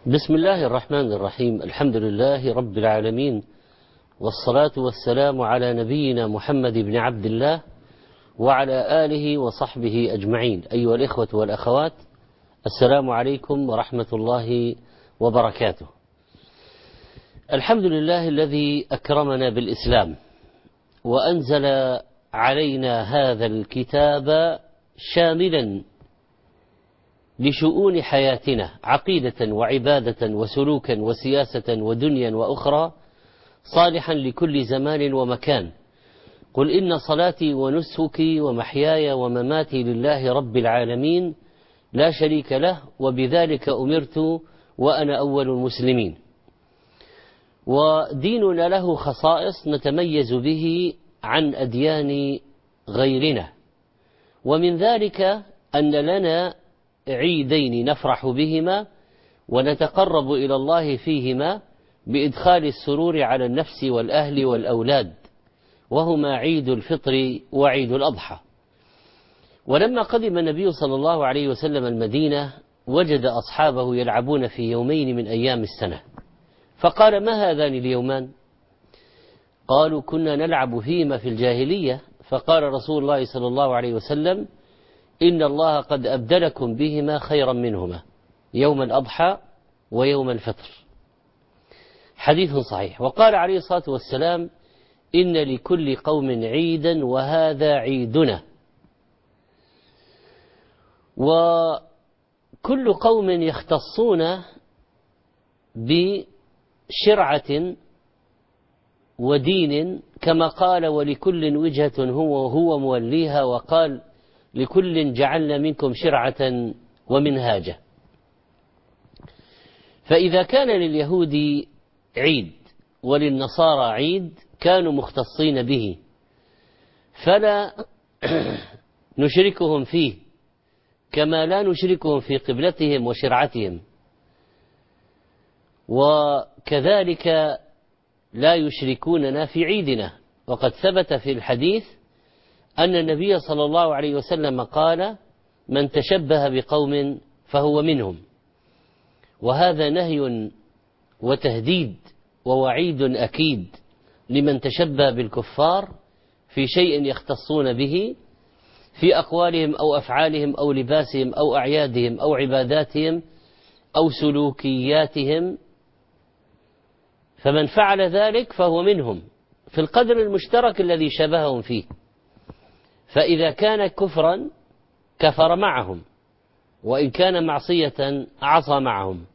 بسم الله الرحمن الرحيم. الحمد لله رب العالمين، والصلاة والسلام على نبينا محمد بن عبد الله وعلى آله وصحبه أجمعين. أيها الإخوة والأخوات، السلام عليكم ورحمة الله وبركاته. الحمد لله الذي أكرمنا بالإسلام وأنزل علينا هذا الكتاب شاملا لشؤون حياتنا، عقيدة وعبادة وسلوكا وسياسة ودنيا وأخرى، صالحا لكل زمان ومكان. قل إن صلاتي ونسكي ومحياي ومماتي لله رب العالمين لا شريك له، وبذلك أمرت وأنا أول المسلمين. وديننا له خصائص نتميز به عن أديان غيرنا، ومن ذلك أن لنا عيدين نفرح بهما ونتقرب إلى الله فيهما بإدخال السرور على النفس والأهل والأولاد، وهما عيد الفطر وعيد الأضحى. ولما قدم النبي صلى الله عليه وسلم المدينة وجد أصحابه يلعبون في يومين من أيام السنة، فقال: ما هذان اليومان؟ قالوا: كنا نلعب فيهما في الجاهلية. فقال رسول الله صلى الله عليه وسلم: إن الله قد أبدلكم بهما خيرا منهما، يوم الأضحى ويوم الفطر. حديث صحيح. وقال عليه الصلاة والسلام: إن لكل قوم عيدا وهذا عيدنا. وكل قوم يختصون بشرعة ودين، كما قال: ولكل وجهة هو موليها، وقال: لكل جعلنا منكم شرعة ومنهاجا. فإذا كان لليهود عيد وللنصارى عيد كانوا مختصين به، فلا نشركهم فيه، كما لا نشركهم في قبلتهم وشرعتهم، وكذلك لا يشركوننا في عيدنا. وقد ثبت في الحديث أن النبي صلى الله عليه وسلم قال: من تشبه بقوم فهو منهم. وهذا نهي وتهديد ووعيد أكيد لمن تشبه بالكفار في شيء يختصون به في أقوالهم أو أفعالهم أو لباسهم أو أعيادهم أو عباداتهم أو سلوكياتهم. فمن فعل ذلك فهو منهم في القدر المشترك الذي شبههم فيه، فإذا كان كفرا كفر معهم، وإن كان معصية عصى معهم.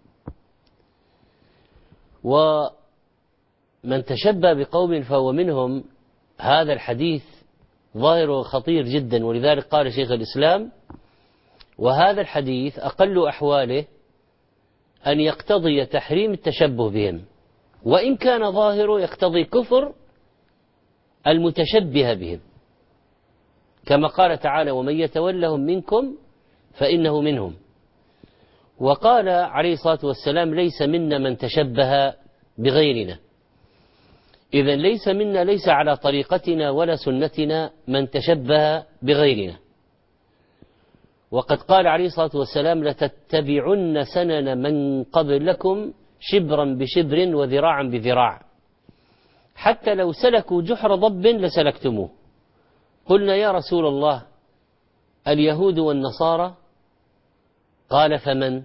ومن تشبه بقوم فهو منهم، هذا الحديث ظاهر خطير جدا، ولذلك قال شيخ الإسلام: وهذا الحديث أقل أحواله أن يقتضي تحريم التشبه بهم، وإن كان ظاهره يقتضي كفر المتشبه بهم، كما قال تعالى: ومن يتولهم منكم فإنه منهم. وقال عليه الصلاة والسلام: ليس منا من تشبه بغيرنا. إذن ليس منا، ليس على طريقتنا ولا سنتنا من تشبه بغيرنا. وقد قال عليه الصلاة والسلام: لتتبعن سنن من قبلكم شبرا بشبر وذراعا بذراع، حتى لو سلكوا جحر ضب لسلكتموه. قلنا: يا رسول الله، اليهود والنصارى؟ قال: فمن؟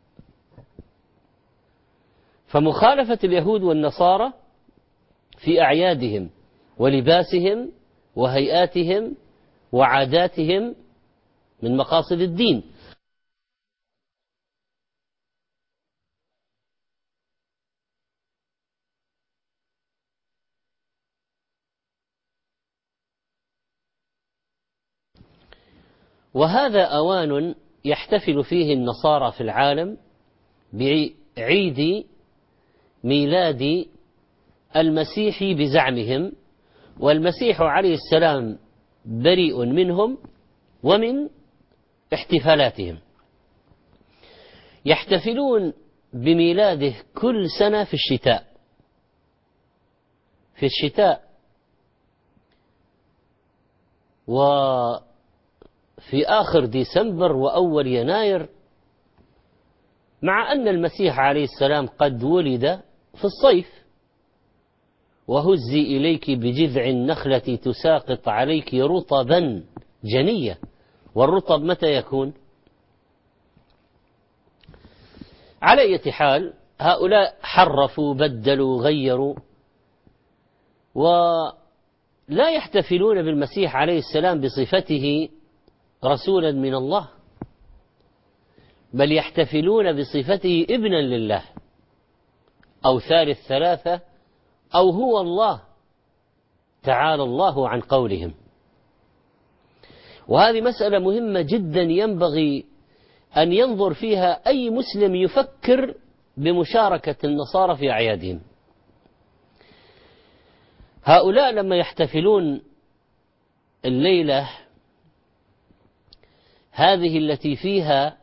فمخالفة اليهود والنصارى في أعيادهم ولباسهم وهيئاتهم وعاداتهم من مقاصد الدين. وهذا أوان يحتفل فيه النصارى في العالم بعيد ميلاد المسيح بزعمهم، والمسيح عليه السلام بريء منهم ومن احتفالاتهم. يحتفلون بميلاده كل سنة في الشتاء، وفي آخر ديسمبر وأول يناير مع أن المسيح عليه السلام قد ولد في الصيف. وهزي إليك بجذع النخلة تساقط عليك رطبا جنية. والرطب متى يكون؟ على أي حال، هؤلاء حرفوا بدلوا غيروا، ولا يحتفلون بالمسيح عليه السلام بصفته رسولا من الله، بل يحتفلون بصفته ابنا لله أو ثالث ثلاثة أو هو الله، تعالى الله عن قولهم. وهذه مسألة مهمة جدا ينبغي أن ينظر فيها أي مسلم يفكر بمشاركة النصارى في أعيادهم. هؤلاء لما يحتفلون الليلة هذه التي فيها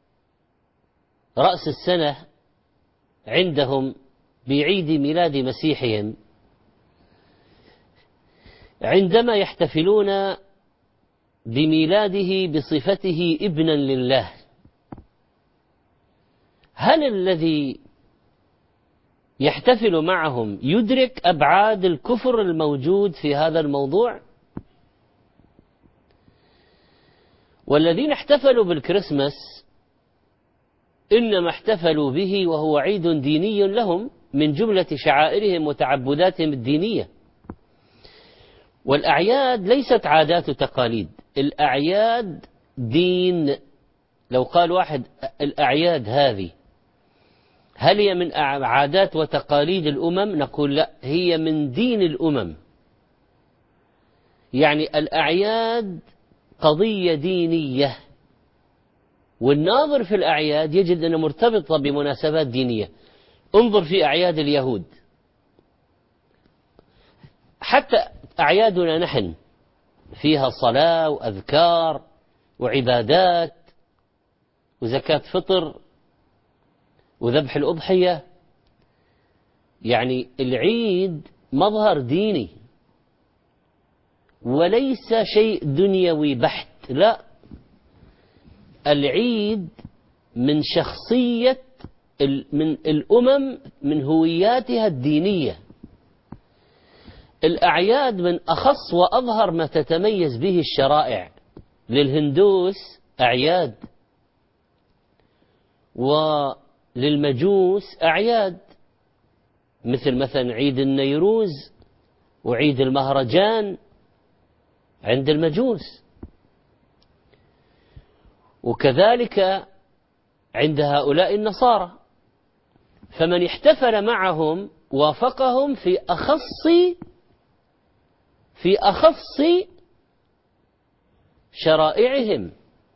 رأس السنة عندهم بعيد ميلاد مسيحهم، عندما يحتفلون بميلاده بصفته ابنا لله، هل الذي يحتفل معهم يدرك أبعاد الكفر الموجود في هذا الموضوع؟ والذين احتفلوا بالكريسماس إنما احتفلوا به وهو عيد ديني لهم من جملة شعائرهم وتعبداتهم الدينية. والأعياد ليست عادات وتقاليد، الأعياد دين. لو قال واحد الأعياد هذه هل هي من عادات وتقاليد الأمم؟ نقول لا، هي من دين الأمم. يعني الأعياد قضية دينية، والناظر في الأعياد يجد أنها مرتبطة بمناسبات دينية. انظر في أعياد اليهود، حتى أعيادنا نحن فيها صلاة وأذكار وعبادات وزكاة فطر وذبح الأضحية. يعني العيد مظهر ديني وليس شيء دنيوي بحت، لا، العيد من شخصية من الأمم، من هوياتها الدينية. الأعياد من أخص وأظهر ما تتميز به الشرائع. للهندوس أعياد، وللمجوس أعياد، مثل عيد النيروز وعيد المهرجان عند المجوس، وكذلك عند هؤلاء النصارى. فمن احتفل معهم وافقهم في أخص شرائعهم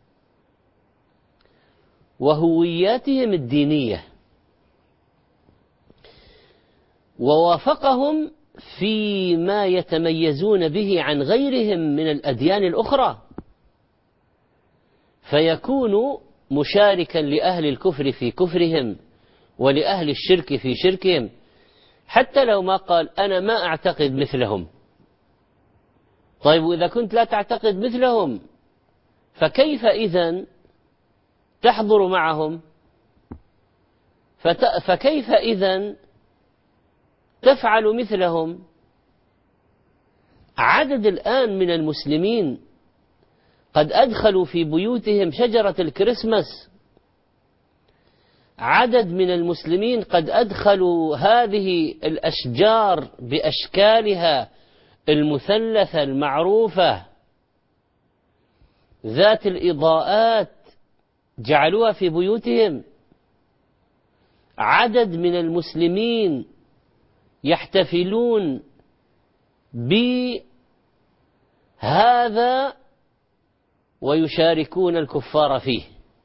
وهوياتهم الدينية، ووافقهم فيما يتميزون به عن غيرهم من الأديان الأخرى، فيكون مشاركا لأهل الكفر في كفرهم ولأهل الشرك في شركهم، حتى لو ما قال أنا ما أعتقد مثلهم. طيب، وإذا كنت لا تعتقد مثلهم فكيف إذن تحضر معهم؟ فكيف إذن تفعل مثلهم؟ عدد الآن من المسلمين قد أدخلوا في بيوتهم شجرة الكريسماس، عدد من المسلمين قد أدخلوا هذه الأشجار بأشكالها المثلثة المعروفة ذات الإضاءات، جعلوها في بيوتهم. عدد من المسلمين يحتفلون بهذا ويشاركون الكفار فيه.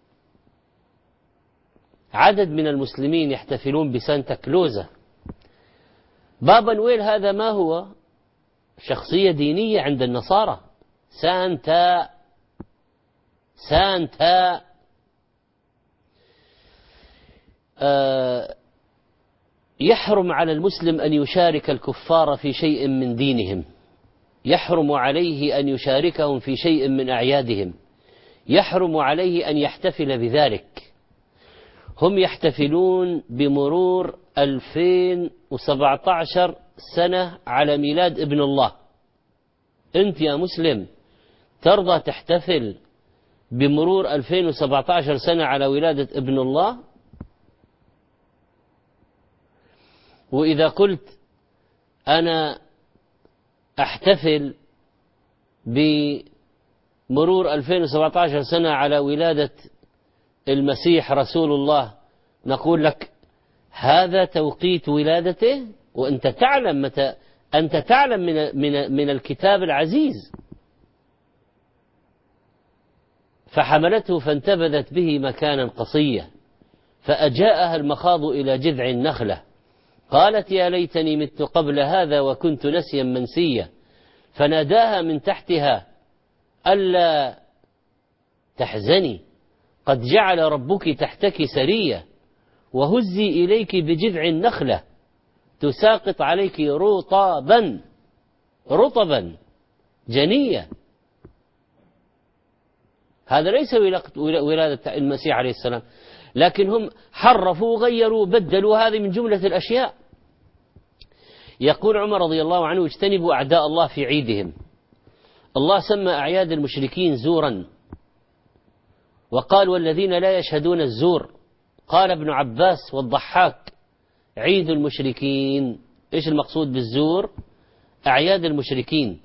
عدد من المسلمين يحتفلون بسانتا كلوزا. بابا نويل هذا ما هو؟ شخصية دينية عند النصارى. سانتا يحرم على المسلم أن يشارك الكفار في شيء من دينهم، يحرم عليه أن يشاركهم في شيء من أعيادهم، يحرم عليه أن يحتفل بذلك. هم يحتفلون بمرور 2017 سنة على ميلاد ابن الله. أنت يا مسلم ترضى تحتفل بمرور 2017 سنة على ولادة ابن الله؟ وإذا قلت أنا أحتفل بمرور 2017 سنة على ولادة المسيح رسول الله، نقول لك هذا توقيت ولادته، وأنت تعلم متى، أنت تعلم من الكتاب العزيز. فحملته فانتبذت به مكانا قصيا، فأجاءها المخاض إلى جذع النخلة قالت يا ليتني مت قبل هذا وكنت نسيا منسيا، فناداها من تحتها ألا تحزني قد جعل ربك تحتك سريا، وهزي إليك بجذع النخلة تساقط عليك رطبا جنيا. هذا ليس ولادة المسيح عليه السلام، لكن هم حرفوا وغيروا بدلوا، هذه من جملة الأشياء. يقول عمر رضي الله عنه اجتنبوا أعداء الله في عيدهم. الله سمى أعياد المشركين زورا وقال والذين لا يشهدون الزور. قال ابن عباس والضحاك عيد المشركين. إيش المقصود بالزور؟ أعياد المشركين.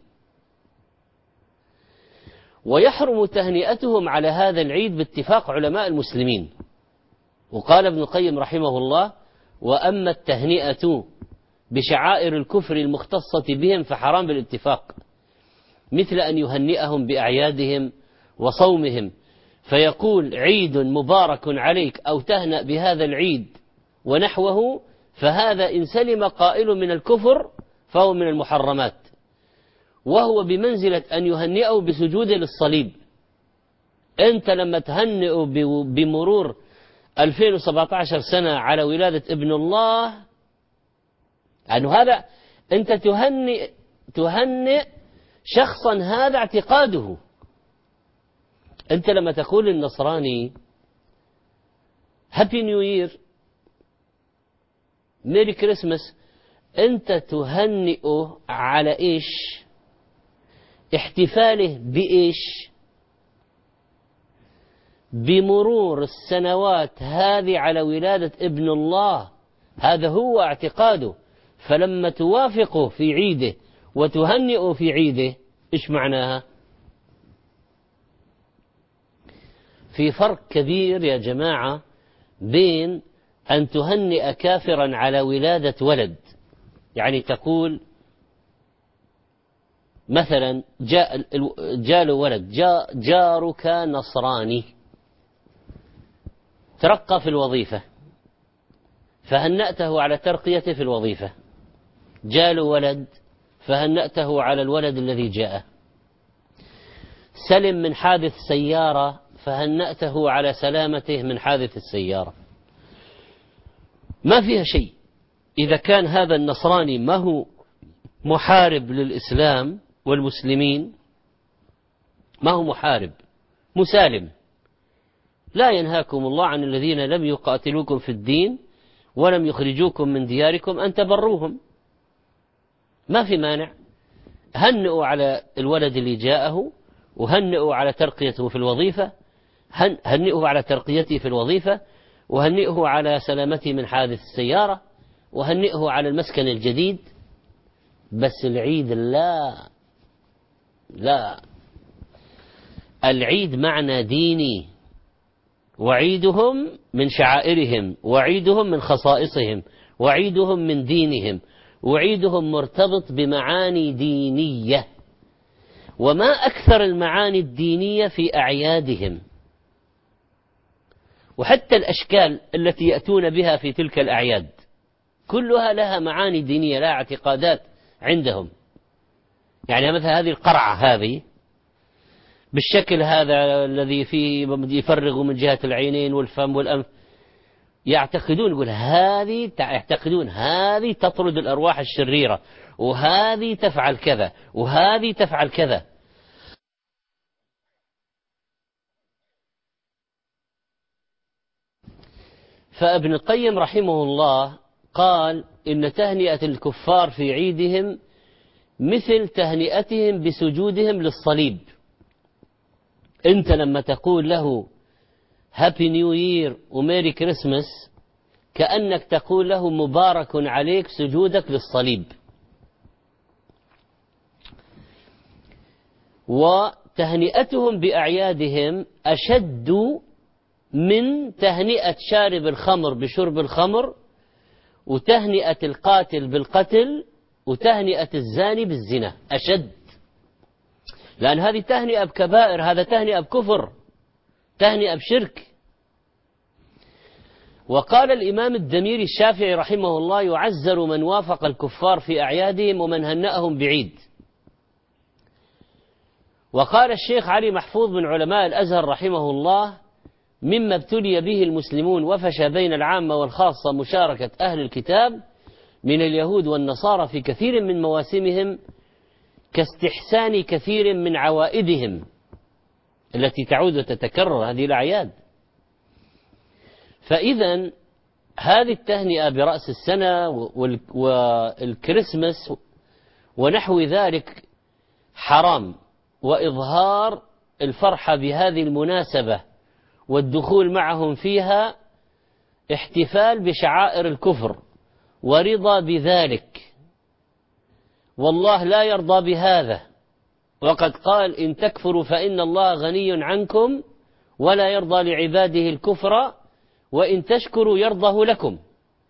ويحرم تهنئتهم على هذا العيد باتفاق علماء المسلمين. وقال ابن القيم رحمه الله وأما التهنئة بشعائر الكفر المختصة بهم فحرام بالاتفاق، مثل أن يهنئهم بأعيادهم وصومهم فيقول عيد مبارك عليك أو تهنأ بهذا العيد ونحوه، فهذا إن سلم قائل من الكفر فهو من المحرمات، وهو بمنزلة أن يهنئه بسجود للصليب. أنت لما تهنئه بمرور 2017 سنة على ولادة ابن الله، أنه هذا أنت تهنئ شخصا هذا اعتقاده. أنت لما تقول للنصراني هابي نيو يير ميري كريسمس، أنت تهنئه على إيش؟ احتفاله بإيش؟ بمرور السنوات هذه على ولادة ابن الله، هذا هو اعتقاده. فلما توافقه في عيده وتهنئه في عيده، إيش معناها؟ في فرق كبير يا جماعة بين أن تهنئ كافرا على ولادة ولد، يعني تقول مثلا جاء له ولد، جارك نصراني ترقى في الوظيفة فهنأته على ترقيته في الوظيفة، جاء له ولد فهنأته على الولد الذي جاء، سلم من حادث سيارة فهنأته على سلامته من حادث السيارة. ما فيها شيء إذا كان هذا النصراني ما هو محارب للإسلام والمسلمين، ما هو محارب، مسالم. لا ينهاكم الله عن الذين لم يقاتلوكم في الدين ولم يخرجوكم من دياركم أن تبروهم. ما في مانع، هنئوا على الولد اللي جاءه، وهنئوا على ترقيته في الوظيفة، هنئوا على ترقيته في الوظيفة، وهنئه على سلامته من حادث السيارة، وهنئه على المسكن الجديد. بس العيد لا، العيد معنى ديني، وعيدهم من شعائرهم، وعيدهم من خصائصهم، وعيدهم من دينهم، وعيدهم مرتبط بمعاني دينية. وما أكثر المعاني الدينية في أعيادهم، وحتى الأشكال التي يأتون بها في تلك الأعياد كلها لها معاني دينية، لها اعتقادات عندهم. يعني مثلا هذه القرعة هذه بالشكل هذا الذي فيه يفرغ من جهة العينين والفم والأنف، يعتقدون هذه تطرد الأرواح الشريرة، وهذه تفعل كذا، وهذه تفعل كذا. فابن القيم رحمه الله قال إن تهنئة الكفار في عيدهم مثل تهنئتهم بسجودهم للصليب. أنت لما تقول له هابي نيو يير وميري كريسمس كأنك تقول له مبارك عليك سجودك للصليب. وتهنئتهم بأعيادهم أشد من تهنئة شارب الخمر بشرب الخمر، وتهنئة القاتل بالقتل، وتهنئة الزاني بالزنا أشد، لأن هذه تهنئة بكبائر، هذا تهنئة بكفر، تهنئة بشرك. وقال الإمام الدميري الشافعي رحمه الله: يعزر من وافق الكفار في أعيادهم ومن هنأهم بعيد. وقال الشيخ علي محفوظ من علماء الأزهر رحمه الله: مما ابتلي به المسلمون وفشى بين العامة والخاصة مشاركة أهل الكتاب من اليهود والنصارى في كثير من مواسمهم، كاستحسان كثير من عوائدهم التي تعود وتتكرر هذه الأعياد. فإذا هذه التهنئة برأس السنة والكريسماس ونحو ذلك حرام، وإظهار الفرحة بهذه المناسبة والدخول معهم فيها احتفال بشعائر الكفر ورضا بذلك، والله لا يرضى بهذا. وقد قال: إن تكفروا فإن الله غني عنكم ولا يرضى لعباده الكفر وإن تشكروا يرضه لكم.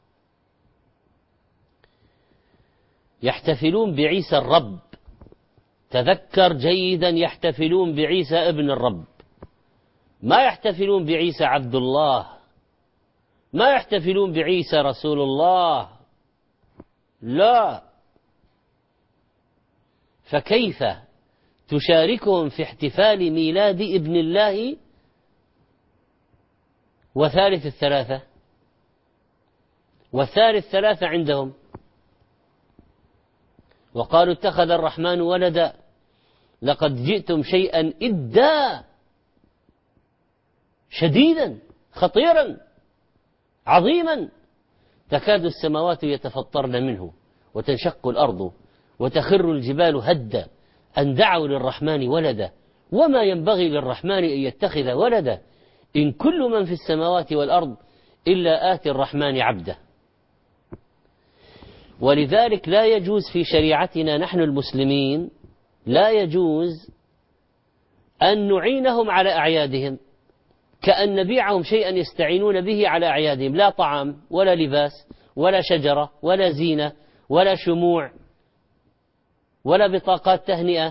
يحتفلون بعيسى الرب، تذكر جيدا، يحتفلون بعيسى ابن الرب، ما يحتفلون بعيسى عبد الله، ما يحتفلون بعيسى رسول الله، لا. فكيف تشاركهم في احتفال ميلاد ابن الله وثالث الثلاثة، والثالث ثلاثة عندهم؟ وقالوا: اتخذ الرحمن ولدا لقد جئتم شيئا إدا، شديدا خطيرا عظيما، تكاد السماوات يتفطرن منه وتنشق الأرض وتخر الجبال هدا أن دعوا للرحمن ولدا وما ينبغي للرحمن أن يتخذ ولدا إن كل من في السماوات والأرض إلا آتي الرحمن عبدا. ولذلك لا يجوز في شريعتنا نحن المسلمين، لا يجوز أن نعينهم على أعيادهم، كأن نبيعهم شيئا يستعينون به على أعيادهم، لا طعام ولا لباس ولا شجرة ولا زينة ولا شموع ولا بطاقات تهنئة.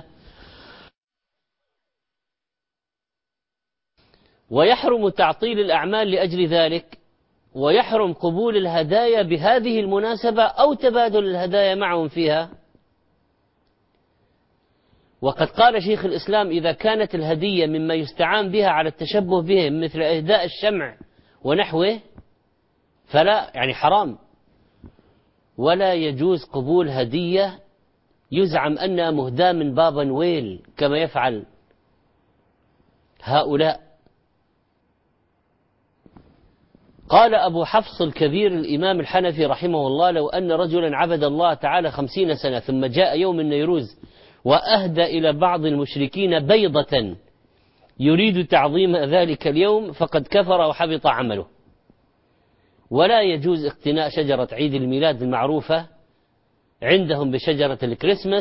ويحرم تعطيل الأعمال لأجل ذلك، ويحرم قبول الهدايا بهذه المناسبة أو تبادل الهدايا معهم فيها. وقد قال شيخ الإسلام: إذا كانت الهدية مما يستعان بها على التشبه بهم مثل إهداء الشمع ونحوه فلا، يعني حرام. ولا يجوز قبول هدية يزعم أنها مهداة من بابا نويل كما يفعل هؤلاء. قال أبو حفص الكبير الإمام الحنفي رحمه الله: لو أن رجلا عبد الله تعالى 50 سنة ثم جاء يوم النيروز وأهدى إلى بعض المشركين بيضة يريد تعظيم ذلك اليوم فقد كفر وحبط عمله. ولا يجوز اقتناء شجرة عيد الميلاد المعروفة عندهم بشجرة الكريسماس،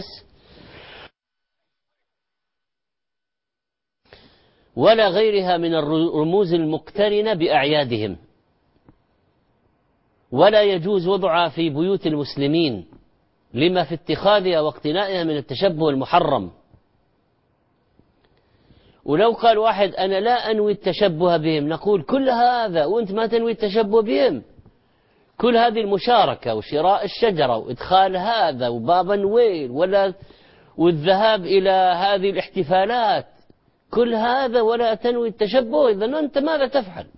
ولا غيرها من الرموز المقترنة بأعيادهم. ولا يجوز وضعها في بيوت المسلمين لما في اتخاذها واقتنائها من التشبه المحرم. ولو قال واحد: أنا لا أنوي التشبه بهم، نقول: كل هذا وأنت ما تنوي التشبه بهم، كل هذه المشاركة وشراء الشجرة وإدخال هذا وبابا نويل والذهاب إلى هذه الاحتفالات، كل هذا ولا تنوي التشبه، إذن أنت ماذا تفعل؟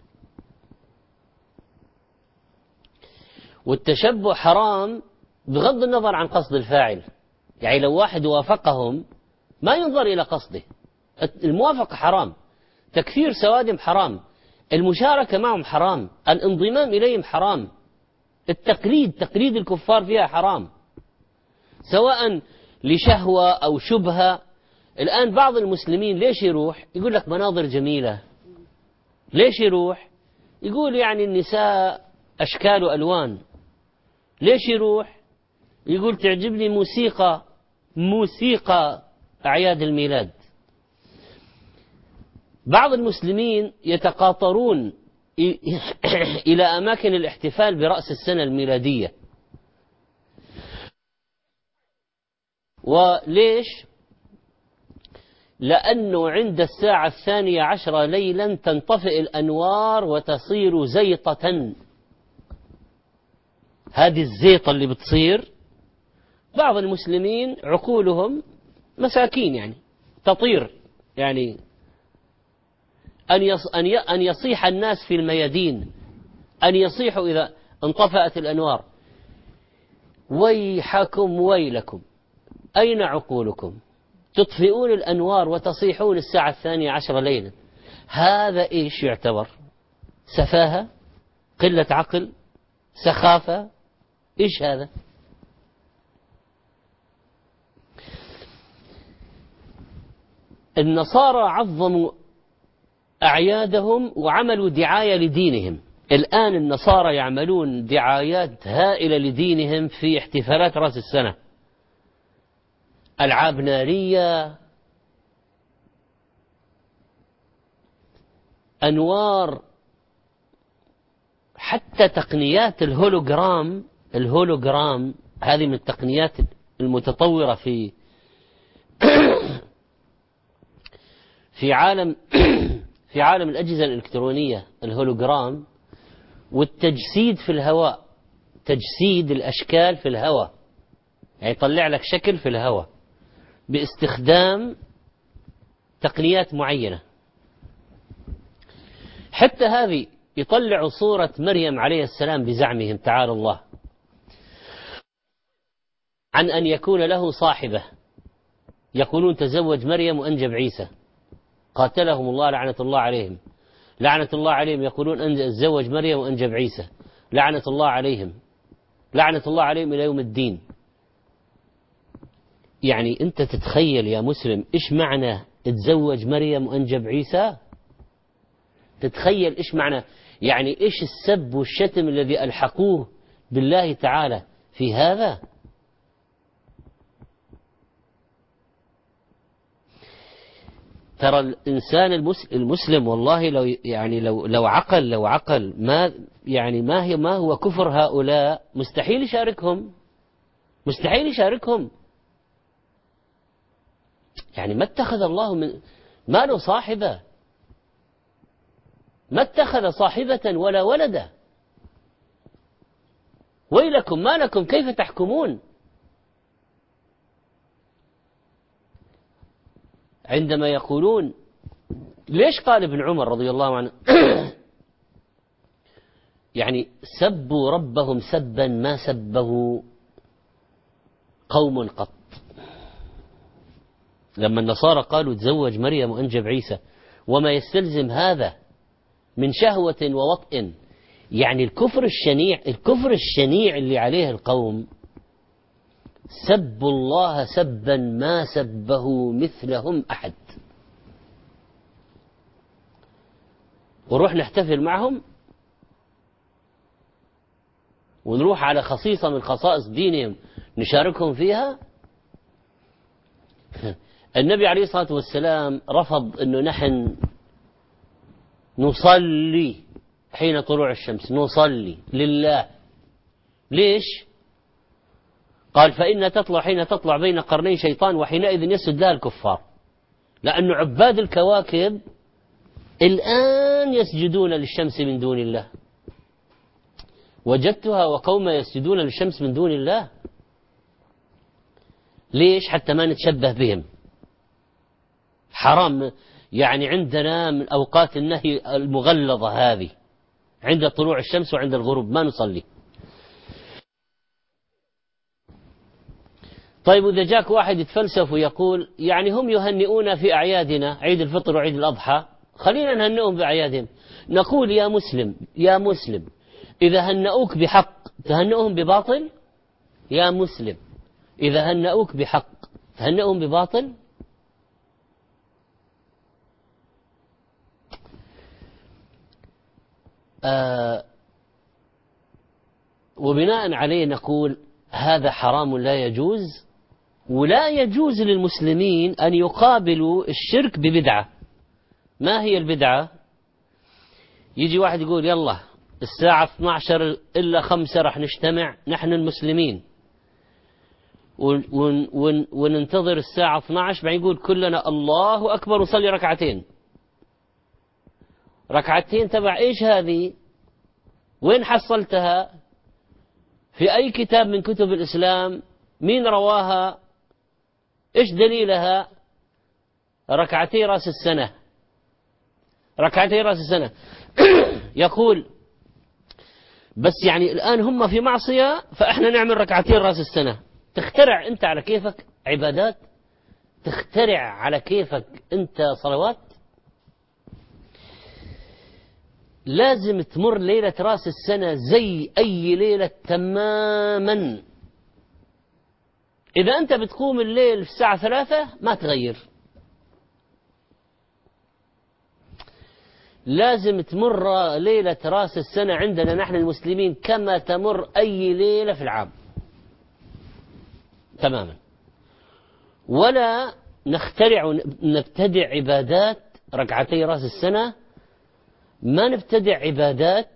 والتشبه حرام بغض النظر عن قصد الفاعل. يعني لو واحد وافقهم ما ينظر إلى قصده، الموافقة حرام، تكثير سوادم حرام، المشاركة معهم حرام، الانضمام إليهم حرام، تقليد الكفار فيها حرام، سواء لشهوة أو شبهة. الآن بعض المسلمين ليش يروح؟ يقول لك مناظر جميلة. ليش يروح؟ يقول يعني النساء أشكال وألوان. ليش يروح؟ يقول تعجبني موسيقى أعياد الميلاد. بعض المسلمين يتقاطرون إلى أماكن الاحتفال برأس السنة الميلادية. وليش؟ لأنه عند الساعة 12 ليلا تنطفئ الأنوار وتصير زيطة. هذه الزيطة اللي بتصير، بعض المسلمين عقولهم مساكين يعني تطير، يعني أن يصيح الناس في الميادين، أن يصيحوا إذا انطفأت الأنوار. ويحكم ويلكم، أين عقولكم؟ تطفئون الأنوار وتصيحون الساعة 12 ليلا. هذا إيش يعتبر؟ سفاهة؟ قلة عقل؟ سخافة؟ إيش هذا؟ النصارى عظموا أعيادهم وعملوا دعاية لدينهم. الآن النصارى يعملون دعايات هائلة لدينهم في احتفالات رأس السنة، ألعاب نارية، أنوار، حتى تقنيات الهولوجرام هذه من التقنيات المتطورة في عالم الأجهزة الإلكترونية. الهولوجرام والتجسيد في الهواء، تجسيد الأشكال في الهواء، يعني يطلع لك شكل في الهواء باستخدام تقنيات معينة. حتى هذه يطلعوا صورة مريم عليه السلام بزعمهم تعالى الله عن أن يكون له صاحبة، يقولون تزوج مريم وأنجب عيسى، قاتلهم الله لعنة الله عليهم، لعنة الله عليهم. يقولون أن تزوج مريم وأنجب عيسى، لعنة الله عليهم، لعنة الله عليهم إلى يوم الدين. يعني أنت تتخيل يا مسلم إيش معنى تزوج مريم وأنجب عيسى؟ تتخيل إيش معنى، يعني إيش السب والشتم الذي ألحقوه بالله تعالى في هذا؟ ترى الإنسان المسلم والله لو عقل ما هو كفر هؤلاء، مستحيل يشاركهم. يعني ما اتخذ الله ما له صاحبة، ما اتخذ صاحبة ولا ولدا. ويلكم ما لكم كيف تحكمون؟ عندما يقولون، ليش قال ابن عمر رضي الله عنه يعني سبوا ربهم سبا ما سبه قوم قط. لما النصارى قالوا تزوج مريم وأنجب عيسى وما يستلزم هذا من شهوة ووطئ، يعني الكفر الشنيع اللي عليه القوم، سبوا الله سبا ما سبه مثلهم أحد. ونروح نحتفل معهم ونروح على خصيصة من خصائص دينهم نشاركهم فيها. النبي عليه الصلاة والسلام رفض أنه نحن نصلي حين طلوع الشمس، نصلي لله. ليش؟ قال فإن تطلع حين تطلع بين قرني شيطان وحينئذ يسجد لها الكفار، لأن عباد الكواكب الآن يسجدون للشمس من دون الله. وجدتها وقوم يسجدون للشمس من دون الله. ليش؟ حتى ما نتشبه بهم. حرام يعني عندنا من أوقات النهي المغلظة هذه، عند طلوع الشمس وعند الغروب ما نصلي. طيب إذا جاك واحد يتفلسف ويقول يعني هم يهنئون في أعيادنا عيد الفطر وعيد الأضحى، خلينا نهنئهم بأعيادهم. نقول يا مسلم يا مسلم، إذا هنأوك بحق تهنئهم بباطل؟ يا مسلم، إذا هنأوك بحق تهنئهم بباطل؟ وبناء عليه نقول هذا حرام لا يجوز، ولا يجوز للمسلمين أن يقابلوا الشرك ببدعة. ما هي البدعة؟ يجي واحد يقول يلا الساعة 12 إلا 5 رح نجتمع نحن المسلمين، وننتظر الساعة 12، بعدين يقول كلنا الله أكبر وصلي ركعتين. ركعتين تبع إيش هذه؟ وين حصلتها؟ في أي كتاب من كتب الإسلام؟ مين رواها؟ إيش دليلها؟ ركعتي رأس السنة، ركعتي رأس السنة. يقول بس يعني الآن هم في معصية فإحنا نعمل ركعتين رأس السنة. تخترع أنت على كيفك عبادات، تخترع على كيفك أنت صلوات. لازم تمر ليلة رأس السنة زي أي ليلة تماما. إذا أنت بتقوم الليل في الساعة 3 ما تغير، لازم تمر ليلة رأس السنة عندنا نحن المسلمين كما تمر أي ليلة في العام تماما. ولا نخترع نبتدع عبادات ركعتي رأس السنة، ما نبتدع عبادات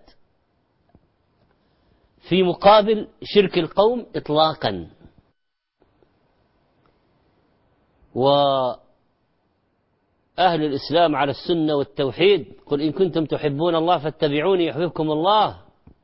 في مقابل شرك القوم إطلاقا. وأهل الإسلام على السنة والتوحيد قل إن كنتم تحبون الله فاتبعوني يحببكم الله.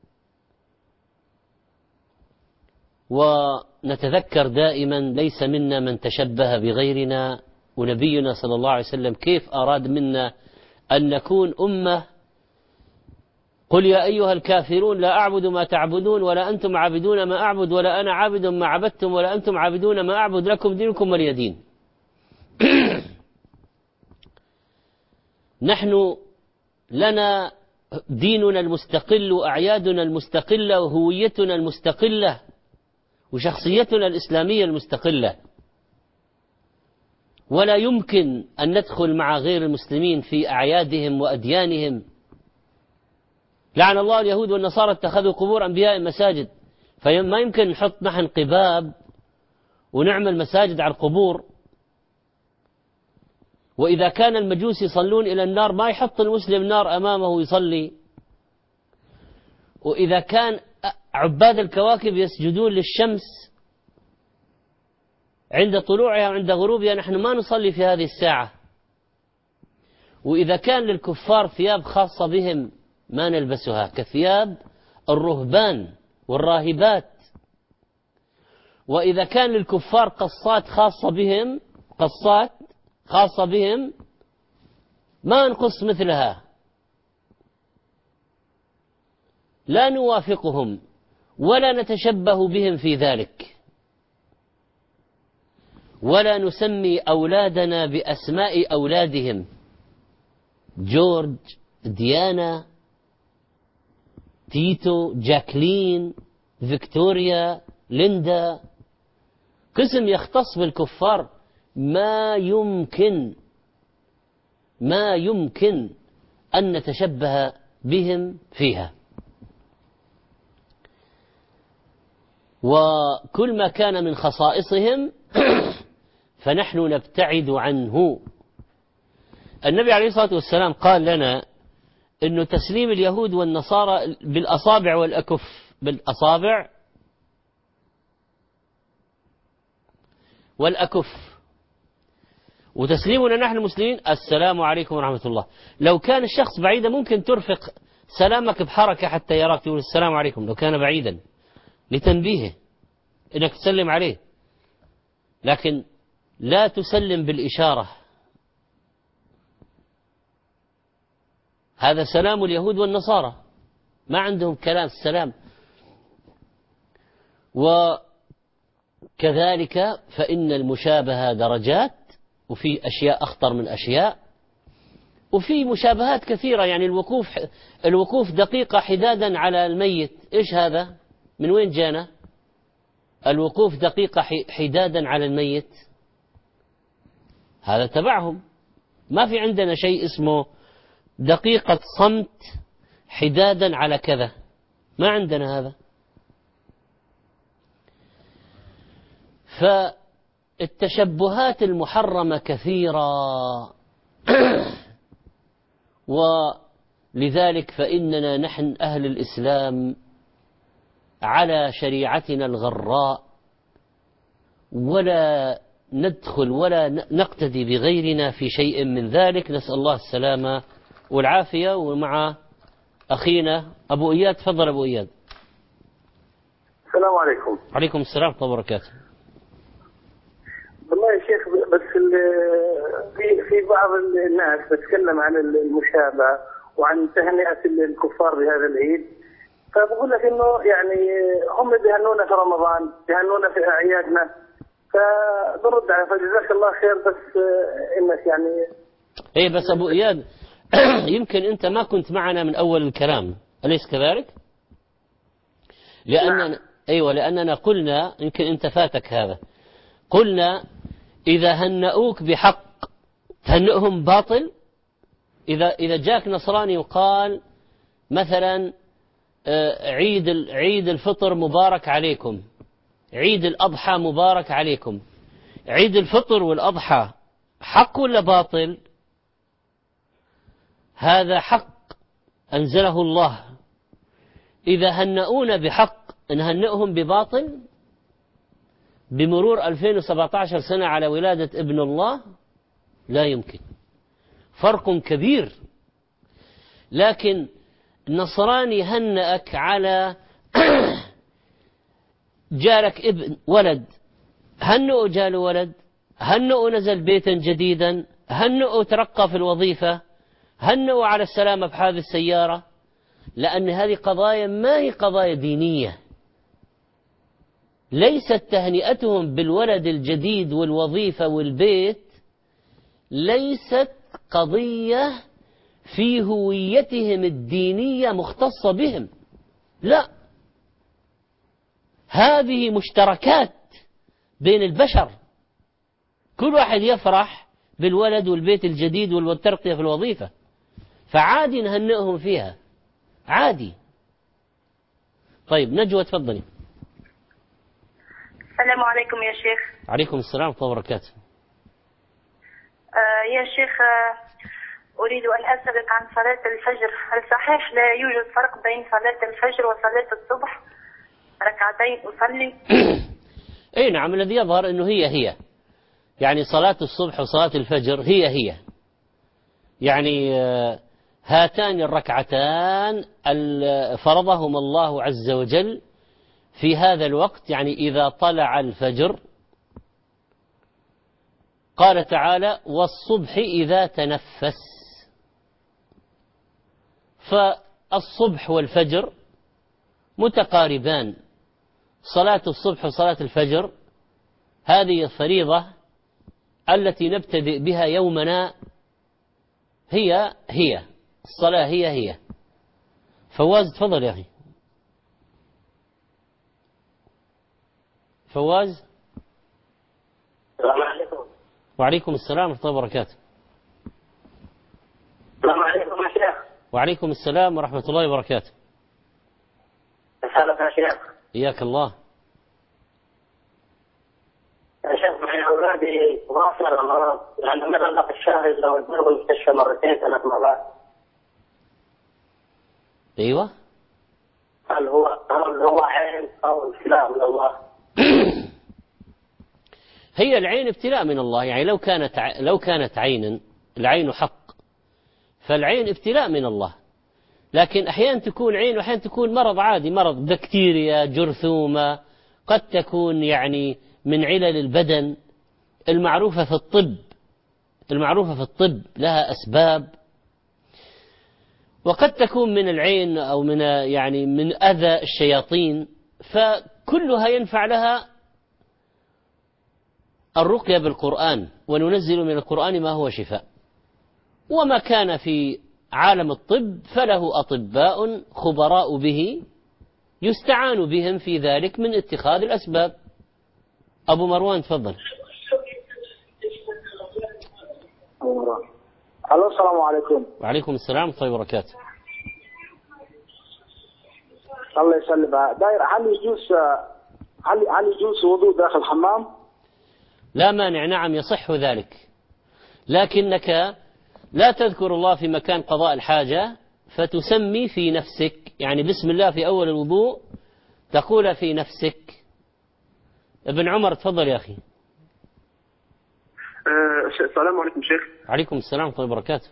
ونتذكر دائما ليس منا من تشبه بغيرنا، ونبينا صلى الله عليه وسلم كيف أراد منا أن نكون أمة قل يا أيها الكافرون لا أعبد ما تعبدون ولا أنتم عابدون ما أعبد ولا أنا عابد ما عبدتم ولا أنتم عابدون ما أعبد لكم دينكم ولي دين. نحن لنا ديننا المستقل وأعيادنا المستقلة وهويتنا المستقلة وشخصيتنا الإسلامية المستقلة، ولا يمكن أن ندخل مع غير المسلمين في أعيادهم وأديانهم. لعن الله اليهود والنصارى اتخذوا قبور أنبياء مساجد، فما يمكن نحط نحن قباب ونعمل مساجد على القبور. وإذا كان المجوس يصلون إلى النار ما يحط المسلم نار أمامه يصلي. وإذا كان عباد الكواكب يسجدون للشمس عند طلوعها وعند غروبها، نحن ما نصلي في هذه الساعة. وإذا كان للكفار ثياب خاصة بهم ما نلبسها كثياب الرهبان والراهبات. وإذا كان للكفار قصات خاصة بهم، قصات خاصة بهم ما نقص مثلها، لا نوافقهم ولا نتشبه بهم في ذلك، ولا نسمي أولادنا بأسماء أولادهم جورج، ديانا، تيتو، جاكلين، فيكتوريا، ليندا، قسم يختص بالكفار. ما يمكن أن نتشبه بهم فيها. وكل ما كان من خصائصهم فنحن نبتعد عنه. النبي عليه الصلاة والسلام قال لنا إنه تسليم اليهود والنصارى بالأصابع والأكف، بالأصابع والأكف، وتسليمنا نحن المسلمين السلام عليكم ورحمة الله. لو كان الشخص بعيدا ممكن ترفق سلامك بحركة حتى يراك تقول السلام عليكم، لو كان بعيدا لتنبيهه إنك تسلم عليه، لكن لا تسلم بالإشارة. هذا سلام اليهود والنصارى، ما عندهم كلام السلام. وكذلك فإن المشابهة درجات، وفي أشياء أخطر من أشياء. وفي مشابهات كثيرة، يعني الوقوف دقيقة حدادا على الميت، إيش هذا؟ من وين جانا؟ الوقوف دقيقة حدادا على الميت هذا تبعهم. ما في عندنا شيء اسمه دقيقة صمت حدادا على كذا، ما عندنا هذا. فالتشبهات المحرمة كثيرة ولذلك فإننا نحن أهل الإسلام على شريعتنا الغراء، ولا ندخل ولا نقتدي بغيرنا في شيء من ذلك. نسأل الله السلامة والعافية. ومع أخينا أبو إياد. تفضل أبو إياد. السلام عليكم. عليكم السلام ورحمة الله وبركاته. والله يا شيخ، بس في بعض الناس بتكلم عن المشابهة وعن تهنئة الكفار بهذا العيد، فبقول لك انه يعني هم بيهنونا في رمضان، بيهنونا في اعيادنا، فبرد على فجزاك الله خير. بس انك يعني ايه بس ابو اياد يمكن انت ما كنت معنا من اول الكلام، اليس كذلك؟ لاننا ايوه، لاننا قلنا، يمكن انت فاتك هذا، قلنا اذا هنؤوك بحق تهنئهم باطل. اذا جاك نصراني وقال مثلا عيد الفطر مبارك عليكم، عيد الأضحى مبارك عليكم، عيد الفطر والأضحى حق ولا باطل؟ هذا حق أنزله الله. إذا هنؤونا بحق نهنئهم بباطل بمرور 2017 سنة على ولادة ابن الله؟ لا يمكن، فرق كبير. لكن النصراني هنأك على جالك ابن ولد، هنئوا جاله ولد، هنئوا نزل بيتا جديدا، هنئوا ترقى في الوظيفة، هنئوا على السلامة بحادث السيارة، لأن هذه قضايا ما هي قضايا دينية. ليست تهنئتهم بالولد الجديد والوظيفة والبيت ليست قضية في هويتهم الدينية مختصة بهم، لا، هذه مشتركات بين البشر. كل واحد يفرح بالولد والبيت الجديد والترقية في الوظيفة، فعادي نهنئهم فيها، عادي. طيب نجوى تفضلي. السلام عليكم يا شيخ. عليكم السلام ورحمة الله وبركاته. يا شيخ، أريد أن أسألك عن صلاة الفجر. هل صحيح لا يوجد فرق بين صلاة الفجر وصلاة الصبح؟ ركعتين أصلي. أي نعم، الذي يظهر أنه هي يعني صلاة الصبح وصلاة الفجر هي يعني هاتان الركعتان فرضهما الله عز وجل في هذا الوقت، يعني إذا طلع الفجر. قال تعالى والصبح إذا تنفس، فالصبح والفجر متقاربان. صلاة الصبح وصلاة الفجر هذه الفريضة التي نبتدئ بها يومنا، هي الصلاة هي. فواز تفضل يا أخي. فواز. السلام عليكم. وعليكم السلام ورحمة الله وبركاته. السلام عليكم يا شيخ. وعليكم السلام ورحمة الله وبركاته. أسألك يا شيخ. إياك الله. يا شيخ، معي أولادي واصل المرض، لأن مبلغ الشهر لو ادوه المستشفى مرتين 3 مرات. أيوة. هل هو عين أو ابتلاء من الله؟ هي العين ابتلاء من الله، يعني لو كانت عينا، العين حق، فالعين ابتلاء من الله. لكن أحيانا تكون عين وأحيانا تكون مرض عادي، مرض بكتيريا، جرثومة، قد تكون يعني من علل البدن المعروفة في الطب لها أسباب، وقد تكون من العين أو من أذى الشياطين، فكلها ينفع لها الرقية بالقرآن، وننزل من القرآن ما هو شفاء. وما كان في عالم الطب فله أطباء خبراء به يستعان بهم في ذلك من اتخاذ الأسباب. أبو مروان تفضل. الو السلام عليكم. وعليكم السلام ورحمة الله وبركاته. الله يسلمك. داير هل يجوز وضوء داخل الحمام؟ لا مانع، نعم يصح ذلك، لكنك لا تذكر الله في مكان قضاء الحاجة فتسمي في نفسك، يعني بسم الله في أول الوضوء تقول في نفسك. ابن عمر تفضل يا أخي. السلام عليكم شيخ. عليكم السلام ورحمة الله وبركاته.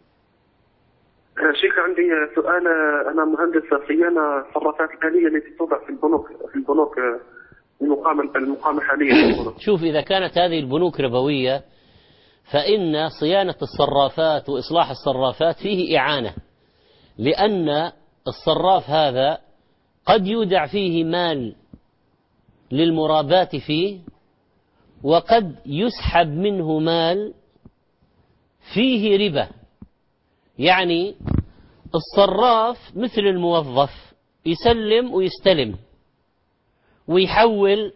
شيخ عندي سؤال. أنا مهندس صيانة صرافات آلية التي توضع في البنوك المقامة حاليا في البنوك. شوف، إذا كانت هذه البنوك ربوية فإن صيانة الصرافات وإصلاح الصرافات فيه إعانة، لأن الصراف هذا قد يودع فيه مال للمرابات فيه، وقد يسحب منه مال فيه ربا. يعني الصراف مثل الموظف، يسلم ويستلم ويحول.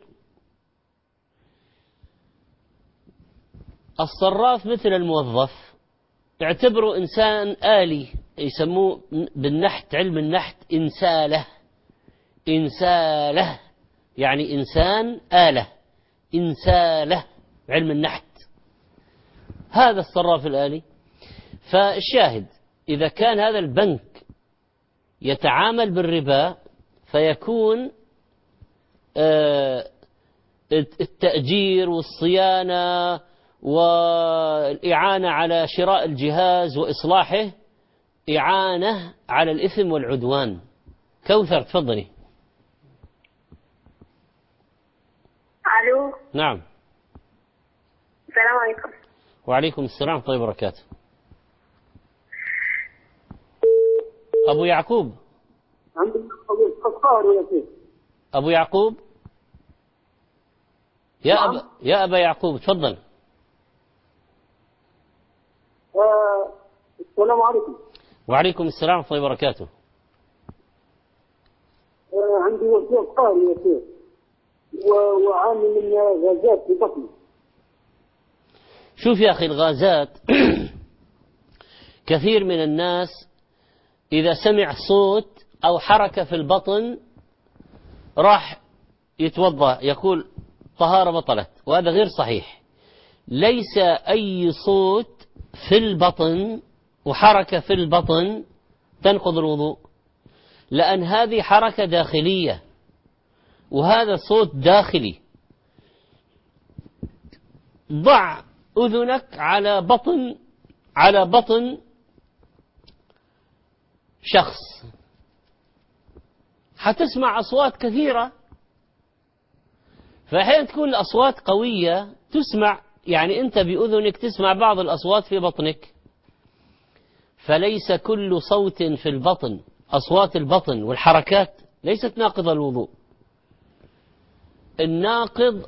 الصراف مثل الموظف، اعتبره إنسان آلي، يسموه بالنحت، علم النحت إنسالة، يعني إنسان آلة، إنسالة علم النحت، هذا الصراف الآلي. فالشاهد إذا كان هذا البنك يتعامل بالربا فيكون التأجير والصيانة والإعانة على شراء الجهاز وإصلاحه إعانة على الإثم والعدوان. كوثر تفضلي. ألو. نعم. السلام عليكم. وعليكم السلام ورحمة الله وبركاته. أبو يعقوب. أبو يعقوب. يا أبا يعقوب تفضل. السلام عليكم. وعليكم السلام ورحمة الله وبركاته. عندي وسيلة قهري يا شيخ، وعاني من غازات في بطني. شوف يا أخي، الغازات كثير من الناس إذا سمع صوت أو حركة في البطن راح يتوضأ يقول طهارة بطلت، وهذا غير صحيح. ليس أي صوت في البطن وحركة في البطن تنقض الوضوء، لأن هذه حركة داخلية وهذا صوت داخلي. ضع أذنك على بطن شخص، حتسمع أصوات كثيرة، فأحيانا تكون الأصوات قوية تسمع، يعني أنت بأذنك تسمع بعض الأصوات في بطنك. فليس كل صوت في البطن، أصوات البطن والحركات ليست ناقضة الوضوء. الناقض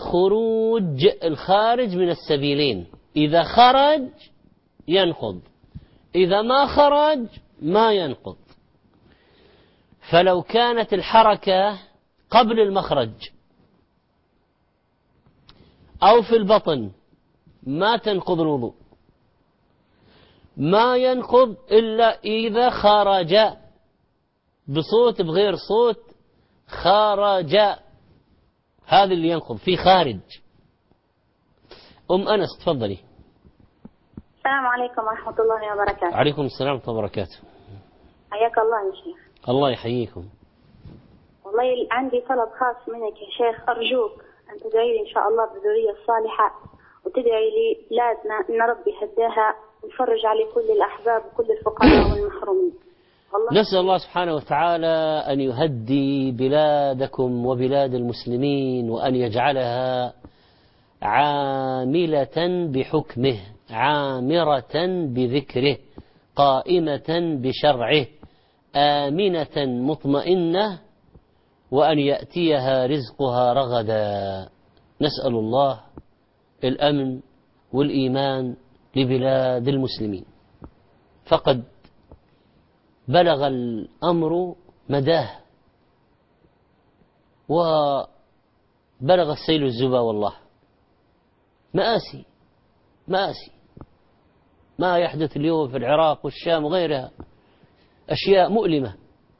الخارج من السبيلين، إذا خرج ينقض، إذا ما خرج ما ينقض. فلو كانت الحركة قبل المخرج أو في البطن ما تنقض الوضوء، ما ينقض إلا إذا خرج بصوت بغير صوت، خرج، هذا اللي ينقض في خارج. أنس تفضلي. السلام عليكم ورحمة الله وبركاته. عليكم السلام ورحمة الله وبركاته. حياك الله يا شيخ. الله يحييكم. والله عندي طلب خاص منك يا شيخ، أرجوك أن تدعي لي إن شاء الله بالذرية الصالحة، وتدعي لي بلادنا أن ربي هداها ويفرج على كل الأحباب وكل الفقراء والمحرومين. نسأل الله سبحانه وتعالى أن يهدي بلادكم وبلاد المسلمين، وأن يجعلها عاملة بحكمه، عامرة بذكره، قائمة بشرعه، آمنة مطمئنة، وأن يأتيها رزقها رغدا. نسأل الله الأمن والإيمان لبلاد المسلمين. فقد بلغ الأمر مداه، وبلغ السيل الزبا والله. مآسي ما يحدث اليوم في العراق والشام وغيرها أشياء مؤلمة.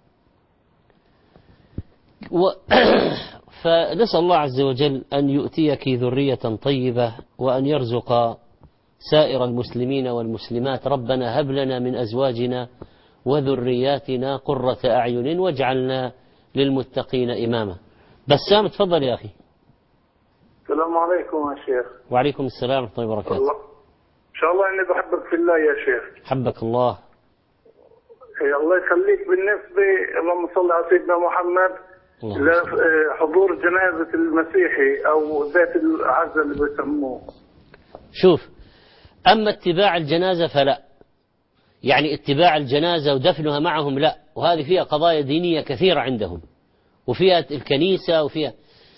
فنسأل الله عز وجل أن يؤتيك ذرية طيبة، وأن يرزق سائر المسلمين والمسلمات. ربنا هب لنا من أزواجنا وذرياتنا قرة أعين واجعلنا للمتقين إماما. بسام تفضل يا أخي. السلام عليكم يا شيخ. وعليكم السلام ورحمة الله وبركاته. إن شاء الله إني بحبك في الله يا شيخ. حبك الله. الله يخليك. بالنسبة اللهم صل على سيدنا محمد لحضور جنازة المسيحي أو ذات العزة اللي بيسموه، شوف، أما اتباع الجنازة فلا، يعني اتباع الجنازة ودفنها معهم لا، وهذه فيها قضايا دينية كثيرة عندهم، وفيها الكنيسة وفيها،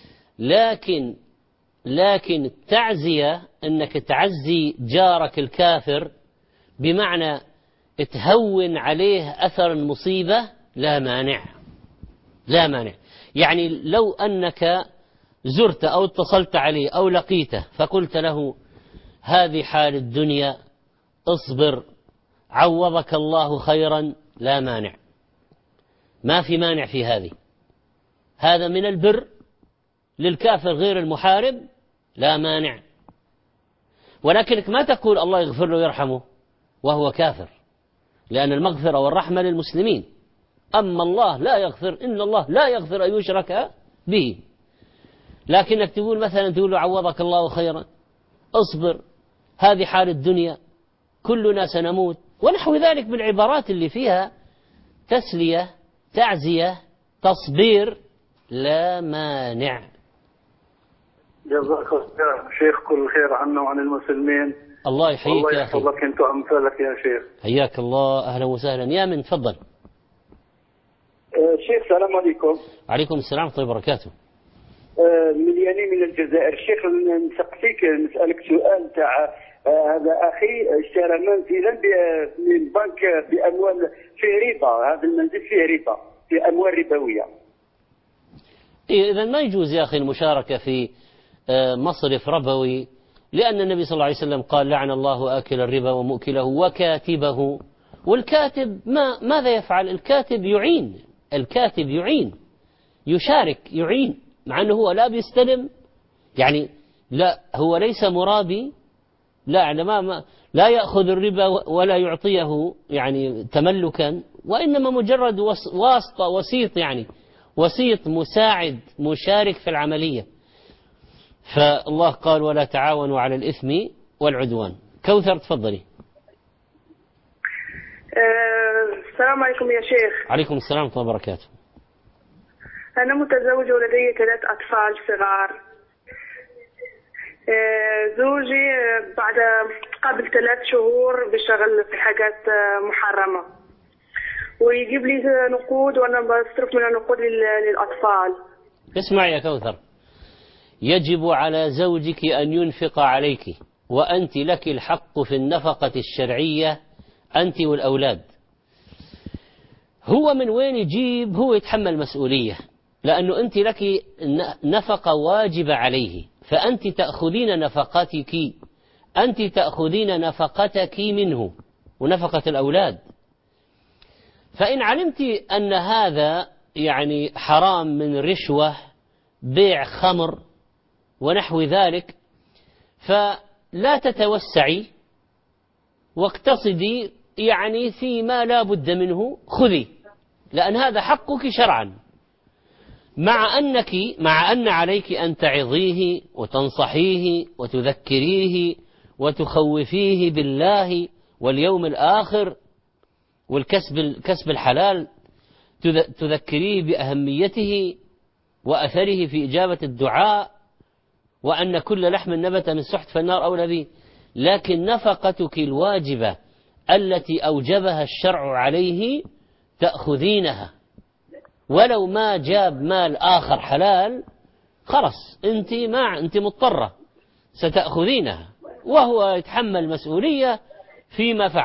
لكن التعزية أنك تعزي جارك الكافر بمعنى تهون عليه أثر المصيبة لا مانع. يعني لو أنك زرت أو اتصلت عليه أو لقيته فقلت له هذه حال الدنيا اصبر عوضك الله خيرا، لا مانع، ما في مانع في هذه. هذا من البر للكافر غير المحارب، لا مانع. ولكنك ما تقول الله يغفر له ويرحمه وهو كافر، لأن المغفرة والرحمة للمسلمين، أما الله لا يغفر، إن الله لا يغفر أن يشرك به. لكنك تقول مثلا تقول له عوضك الله خيرا، اصبر هذه حال الدنيا كلنا سنموت، ونحو ذلك بالعبارات اللي فيها تسلية تعزية تصبير، لا مانع. جزاك الله شيخ كل خير عنا وعن المسلمين. الله يحييك الله يا أخي. يحفظك أنت وأمثالك يا شيخ. حياك الله، أهلا وسهلا. يا من تفضل. شيخ السلام عليكم. عليكم السلام ورحمة الله وبركاته. ملياني من الجزائر. شيخ نسقسيك نسألك سؤال تاع هذا أخي اشترى منزلا من بنك بأموال فيه ربا، هذا المنزل فيه ربا، في أموال ربوية. إذا ما يجوز يا أخي المشاركة في مصرف ربوي، لأن النبي صلى الله عليه وسلم قال لعن الله آكل الربا ومؤكله وكاتبه. والكاتب ماذا يفعل؟ الكاتب يعين يشارك يعين، مع أنه هو لا بيستلم، يعني لا هو ليس مرابي، لا لا يأخذ الربا ولا يعطيه يعني تملكا، وإنما مجرد واسطة وسيط، يعني وسيط مساعد مشارك في العملية. فالله قال ولا تعاونوا على الإثم والعدوان. كوثر تفضلي. السلام عليكم يا شيخ. عليكم السلام ورحمة الله وبركاته. أنا متزوجة ولدي 3 أطفال صغار. زوجي قبل 3 شهور بيشتغل في حاجات محرمة، ويجيب لي نقود وأنا بصرف من النقود للأطفال. اسمع يا كوثر، يجب على زوجك أن ينفق عليك، وأنت لك الحق في النفقة الشرعية أنت والأولاد. هو من وين يجيب؟ هو يتحمل مسؤولية، لأنه أنت لك نفقة واجبة عليه، فأنت تأخذين نفقتك، أنت تأخذين نفقتك منه ونفقة الأولاد. فإن علمت أن هذا يعني حرام من رشوة، بيع خمر ونحو ذلك، فلا تتوسعي واقتصدي يعني فيما لا بد منه، خذي، لأن هذا حقك شرعا، مع أن عليك أن تعظيه وتنصحيه وتذكريه وتخوفيه بالله واليوم الآخر والكسب الحلال، تذكريه بأهميته وأثره في إجابة الدعاء، وأن كل لحم نبت من سحت فالنار أولى به. لكن نفقتك الواجبة التي أوجبها الشرع عليه تأخذينها، ولو ما جاب مال آخر حلال خلاص أنت مضطرة ستأخذينها، وهو يتحمل مسؤولية فيما فعل.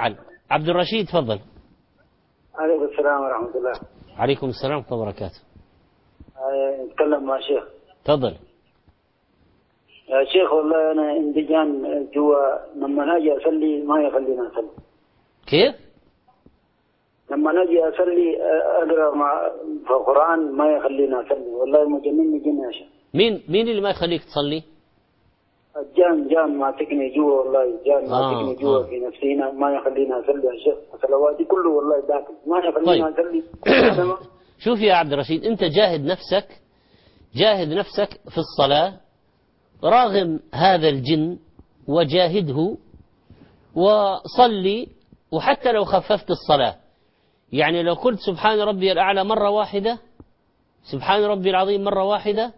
عبد الرشيد تفضل. عليكم السلام ورحمة الله. عليكم السلام ورحمة الله وبركاته. نتكلم مع شيخ. تفضل. يا شيخ والله أنا اندجان جوا لما نجي أصلي ما يخلينا أصلي. كيف؟ لما نجي أصلي أقرأ في القرآن ما يخلينا أصلي، والله مجنني جن يا شيخ. مين اللي ما يخليك تصلي؟ جان ماسكني جوا، والله جان ماسكني جوا في نفسينا ما يخلينا أصلي يا شيخ، صلواتي كله والله داخل ما يخلينا أصلي. شوف يا عبد الرشيد، أنت جاهد نفسك في الصلاة راغم هذا الجن وجاهده وصلي، وحتى لو خففت الصلاة، يعني لو قلت سبحان ربي الأعلى مرة واحدة، سبحان ربي العظيم مرة واحدة،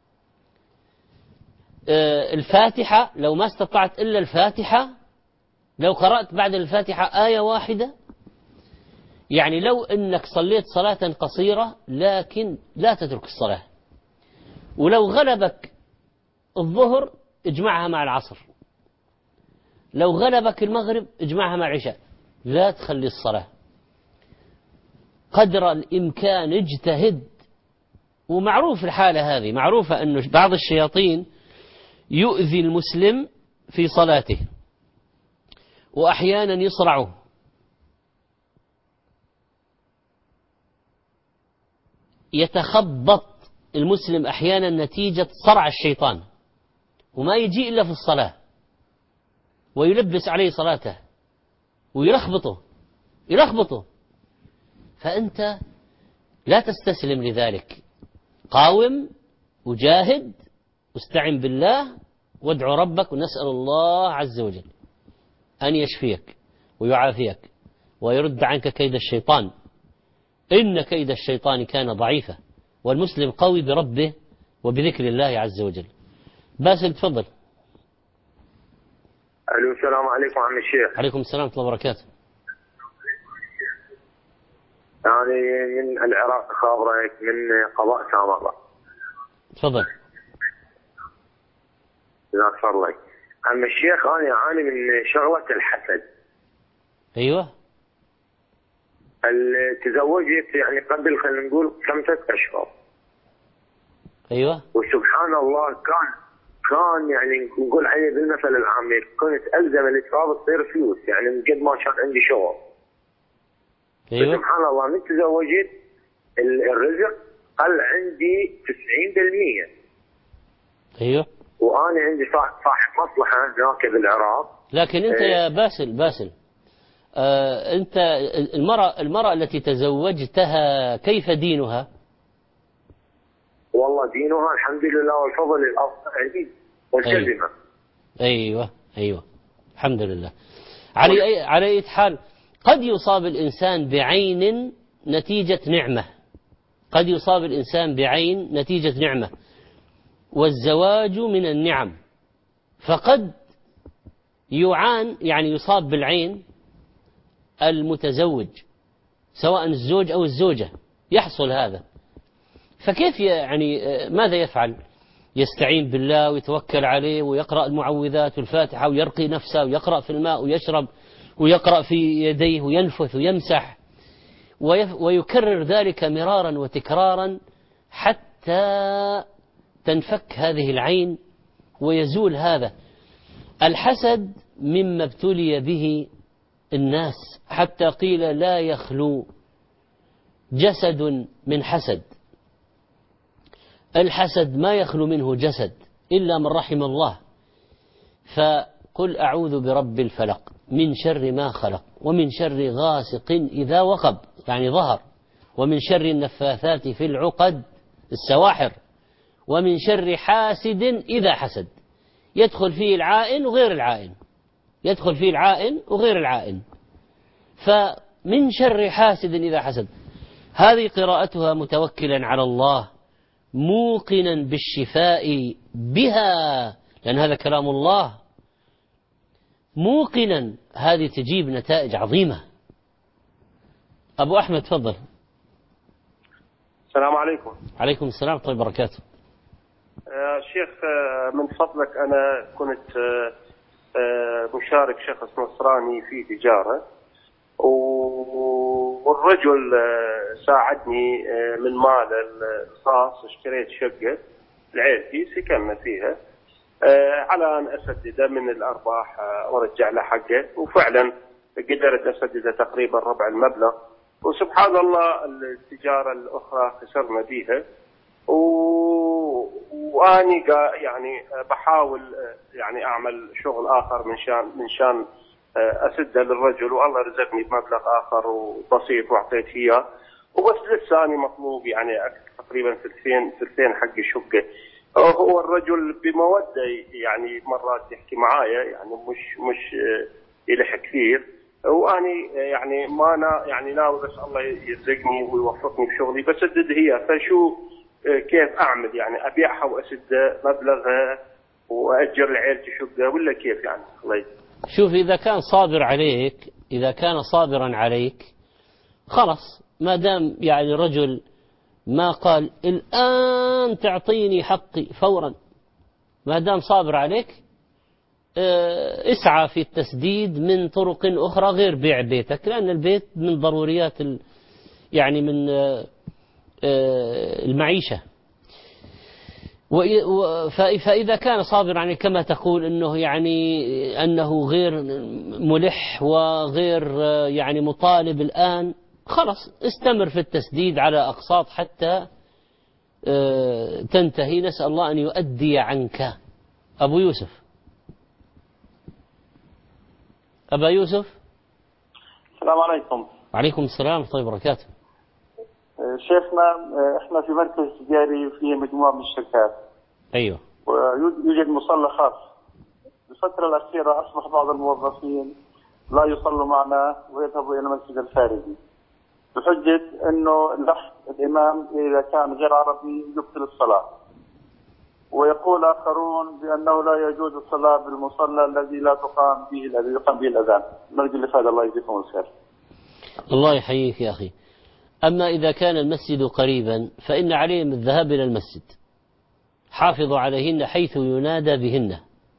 الفاتحة لو ما استطعت إلا الفاتحة، لو قرأت بعد الفاتحة آية واحدة، يعني لو أنك صليت صلاة قصيرة لكن لا تترك الصلاة. ولو غلبك الظهر اجمعها مع العصر، لو غلبك المغرب اجمعها مع العشاء، لا تخلي الصلاة قدر الإمكان، اجتهد. ومعروف الحالة هذه، معروفة أن بعض الشياطين يؤذي المسلم في صلاته وأحيانا يصرعه. يتخبط المسلم أحيانا نتيجة صرع الشيطان، وما يجي إلا في الصلاة، ويلبس عليه صلاته ويلخبطه. فأنت لا تستسلم لذلك، قاوم وجاهد واستعن بالله وادعو ربك، ونسأل الله عز وجل أن يشفيك ويعافيك ويرد عنك كيد الشيطان، إن كيد الشيطان كان ضعيفا، والمسلم قوي بربه وبذكر الله عز وجل. باسل تفضل. الو السلام عليكم عم الشيخ. عليكم السلام ورحمة الله وبركاته. يعني من العراق خابرك من قضاء سامراء. تفضل. جزاك الله. عم الشيخ انا اعاني من شغلة الحسد. ايوه. تزوجت يعني قبل خلينا نقول 5 أشهر. ايوه. وسبحان الله كان يعني نقول عليه بالمثل العامي كنت الزم الاتراب تصير فلوس، يعني من قد ما كان عندي شغل. ايوه. سبحان الله من تزوجت الرزق قل عندي 90%. ايوه. وانا عندي صاحب مصلحه هناك بالعراق. لكن انت يا باسل انت المرأة التي تزوجتها كيف دينها؟ والله دينها الحمد لله والفضل لله والكلمة. ايوه الحمد لله. على اي حال قد يصاب الإنسان بعين نتيجة نعمة، قد يصاب الإنسان بعين نتيجة نعمة، والزواج من النعم، فقد يعان يعني يصاب بالعين المتزوج سواء الزوج أو الزوجة، يحصل هذا. فكيف يعني ماذا يفعل؟ يستعين بالله ويتوكل عليه ويقرأ المعوذات والفاتحة ويرقي نفسه ويقرأ في الماء ويشرب ويقرأ في يديه وينفث ويمسح ويكرر ذلك مرارا وتكرارا حتى تنفك هذه العين ويزول هذا. الحسد مما ابتلي به الناس، حتى قيل لا يخلو جسد من حسد. الحسد ما يخلو منه جسد إلا من رحم الله. فقل أعوذ برب الفلق من شر ما خلق ومن شر غاسق إذا وقب يعني ظهر، ومن شر النفاثات في العقد السواحر، ومن شر حاسد إذا حسد. يدخل فيه العائن وغير العائن، يدخل فيه العائن وغير العائن. فمن شر حاسد إذا حسد، هذه قراءتها متوكلا على الله موقنا بالشفاء بها، لأن هذا كلام الله، موقنا، هذه تجيب نتائج عظيمة. أبو أحمد تفضل. السلام عليكم. عليكم السلام ورحمة الله وبركاته. شيخ من فضلك أنا كنت مشارك شخص نصراني في تجارة، والرجل ساعدني من ماله الخاص، اشتريت شقة لعيلتي سكننا فيها على أن أسدده من الأرباح وأرجع له حقه، وفعلا قدرت أسدده تقريبا ربع المبلغ. وسبحان الله التجارة الأخرى خسرنا بيها، وأني يعني بحاول يعني أعمل شغل آخر من شان أسده للرجل، والله رزقني بمبلغ آخر وبسيط وأعطيت إياه، وبس لسه أنا مطلوب يعني تقريبا ثلثين حق الشقة. هو الرجل بمودة يعني مرات يحكي معايا، يعني مش يلح كثير، وأني يعني ما يعني ناوي بس الله يرزقني ويوفقني بشغلي بسدد هي. فشو كيف أعمل يعني؟ أبيعها وأسد مبلغها وأجر لعيلتي شقة ولا كيف يعني؟ الله شوف، إذا كان صابرا عليك خلاص، ما دام يعني رجل ما قال الآن تعطيني حقي فورا، ما دام صابر عليك اسعى في التسديد من طرق أخرى غير بيع بيتك، لأن البيت من ضروريات يعني من المعيشة. فإذا كان صابر عليك كما تقول أنه غير ملح وغير يعني مطالب الآن، خلاص استمر في التسديد على أقساط حتى تنتهي. نسأل الله أن يؤدي عنك. أبو يوسف، أبا يوسف. السلام عليكم. وعليكم السلام ورحمة الله وبركاته. شيخنا، احنا في مركز تجاري فيه مجموعة من الشركات. أيوه. ويوجد مصلى خاص. الفترة الأخيرة أصبح بعض الموظفين لا يصلوا معنا ويذهبوا إلى المسجد الخارجي بحجة أنه الإمام إذا كان غير عربي يبطل الصلاة، ويقول آخرون بأنه لا يجوز الصلاة بالمصلى الذي لا يقام به الأذان. نرجو الإفادة، الله يجزيكم الخير. الله يحييك يا أخي. أما إذا كان المسجد قريبا فإن عليهم الذهاب إلى المسجد، حافظوا عليهن حيث ينادى بهن،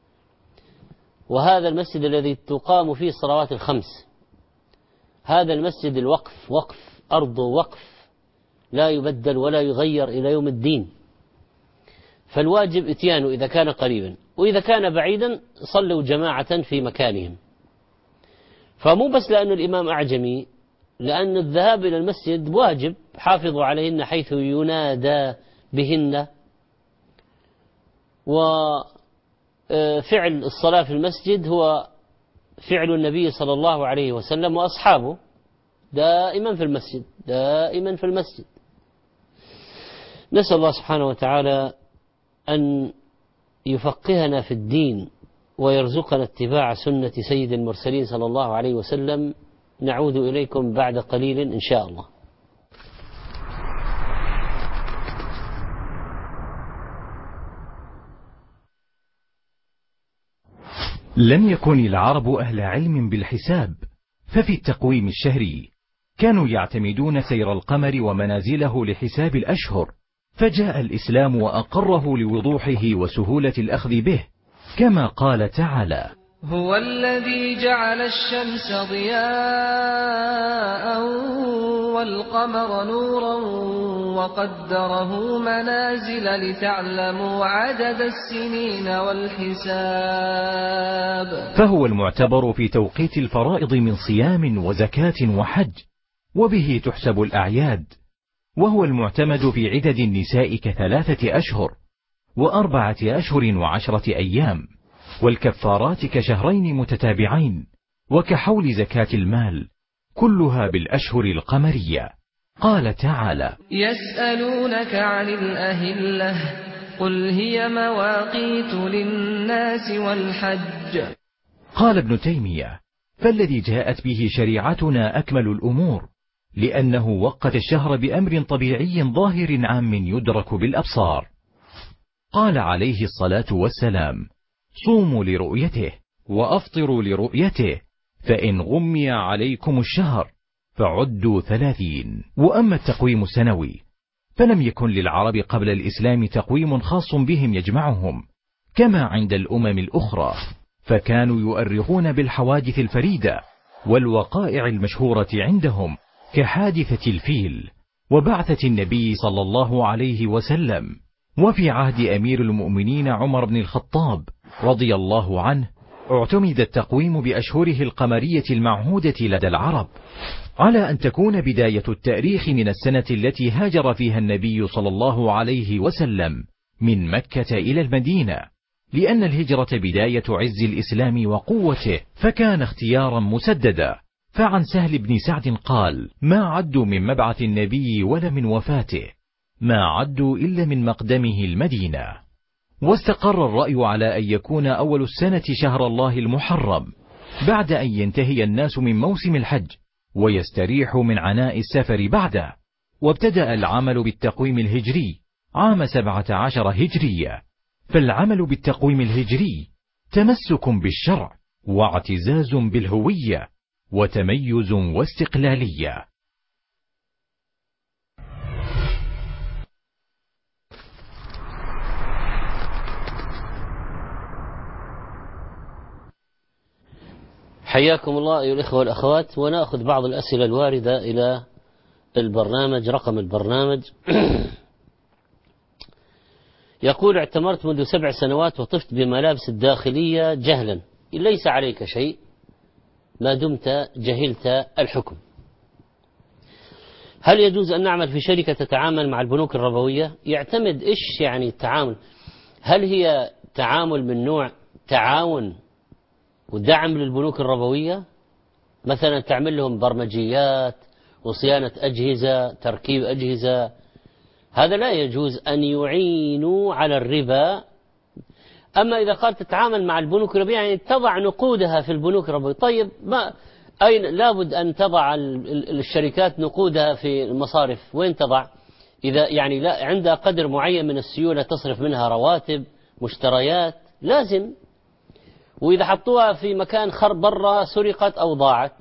وهذا المسجد الذي تقام فيه الصلوات الخمس، هذا المسجد الوقف، وقف أرضه وقف لا يبدل ولا يغير إلى يوم الدين، فالواجب إتيانه إذا كان قريبا، وإذا كان بعيدا صلوا جماعة في مكانهم. فمو بس لأن الإمام أعجمي، لأن الذهاب إلى المسجد واجب، حافظوا عليهن حيث ينادى بهن. وفعل الصلاة في المسجد هو فعل النبي صلى الله عليه وسلم وأصحابه، دائما في المسجد، دائما في المسجد. نسأل الله سبحانه وتعالى أن يفقهنا في الدين ويرزقنا اتباع سنة سيد المرسلين صلى الله عليه وسلم. نعود إليكم بعد قليل إن شاء الله. لم يكن العرب أهل علم بالحساب، ففي التقويم الشهري كانوا يعتمدون سير القمر ومنازله لحساب الأشهر، فجاء الإسلام وأقره لوضوحه وسهولة الأخذ به، كما قال تعالى: هو الذي جعل الشمس ضياء والقمر نورا وقدره منازل لتعلموا عدد السنين والحساب. فهو المعتبر في توقيت الفرائض من صيام وزكاة وحج، وبه تحسب الأعياد، وهو المعتمد في عدد النساء ك3 أشهر و4 أشهر و10 أيام، والكفارات كشهرين متتابعين، وكحول زكاة المال، كلها بالأشهر القمرية. قال تعالى: يسألونك عن الأهلة قل هي مواقيت للناس والحج. قال ابن تيمية: فالذي جاءت به شريعتنا أكمل الأمور، لأنه وقت الشهر بأمر طبيعي ظاهر عام يدرك بالأبصار. قال عليه الصلاة والسلام: صوموا لرؤيته وأفطروا لرؤيته، فإن غمي عليكم الشهر فعدوا 30. وأما التقويم السنوي فلم يكن للعرب قبل الإسلام تقويم خاص بهم يجمعهم كما عند الأمم الأخرى، فكانوا يؤرخون بالحوادث الفريدة والوقائع المشهورة عندهم، كحادثة الفيل وبعثة النبي صلى الله عليه وسلم. وفي عهد أمير المؤمنين عمر بن الخطاب رضي الله عنه اعتمد التقويم بأشهره القمرية المعهودة لدى العرب، على أن تكون بداية التاريخ من السنة التي هاجر فيها النبي صلى الله عليه وسلم من مكة إلى المدينة، لأن الهجرة بداية عز الإسلام وقوته، فكان اختيارا مسددا. فعن سهل بن سعد قال: ما عدوا من مبعث النبي ولا من وفاته، ما عدوا إلا من مقدمه المدينة. واستقر الرأي على أن يكون أول السنة شهر الله المحرم، بعد أن ينتهي الناس من موسم الحج ويستريحوا من عناء السفر بعده. وابتدأ العمل بالتقويم الهجري عام 17 هجرية. فالعمل بالتقويم الهجري تمسك بالشرع واعتزاز بالهوية وتميز واستقلالية. حياكم الله أيها الإخوة والأخوات، ونأخذ بعض الأسئلة الواردة إلى البرنامج. رقم البرنامج يقول: اعتمرت منذ 7 سنوات وطفت بملابس الداخلية جهلا، ليس عليك شيء ما دمت جهلت الحكم. هل يجوز أن نعمل في شركة تتعامل مع البنوك الربوية؟ يعتمد إيش يعني التعامل. هل هي تعامل من نوع تعاون ودعم للبنوك الربوية، مثلا تعمل لهم برمجيات وصيانة أجهزة، تركيب أجهزة؟ هذا لا يجوز أن يعينوا على الربا. أما إذا قال تتعامل مع البنوك الربوية يعني تضع نقودها في البنوك الربوية، طيب ما أين لابد أن تضع الشركات نقودها في المصارف؟ وين تضع؟ إذا يعني لا عندها قدر معين من السيولة تصرف منها رواتب مشتريات لازم، وإذا حطوها في مكان برا سرقت أو ضاعت،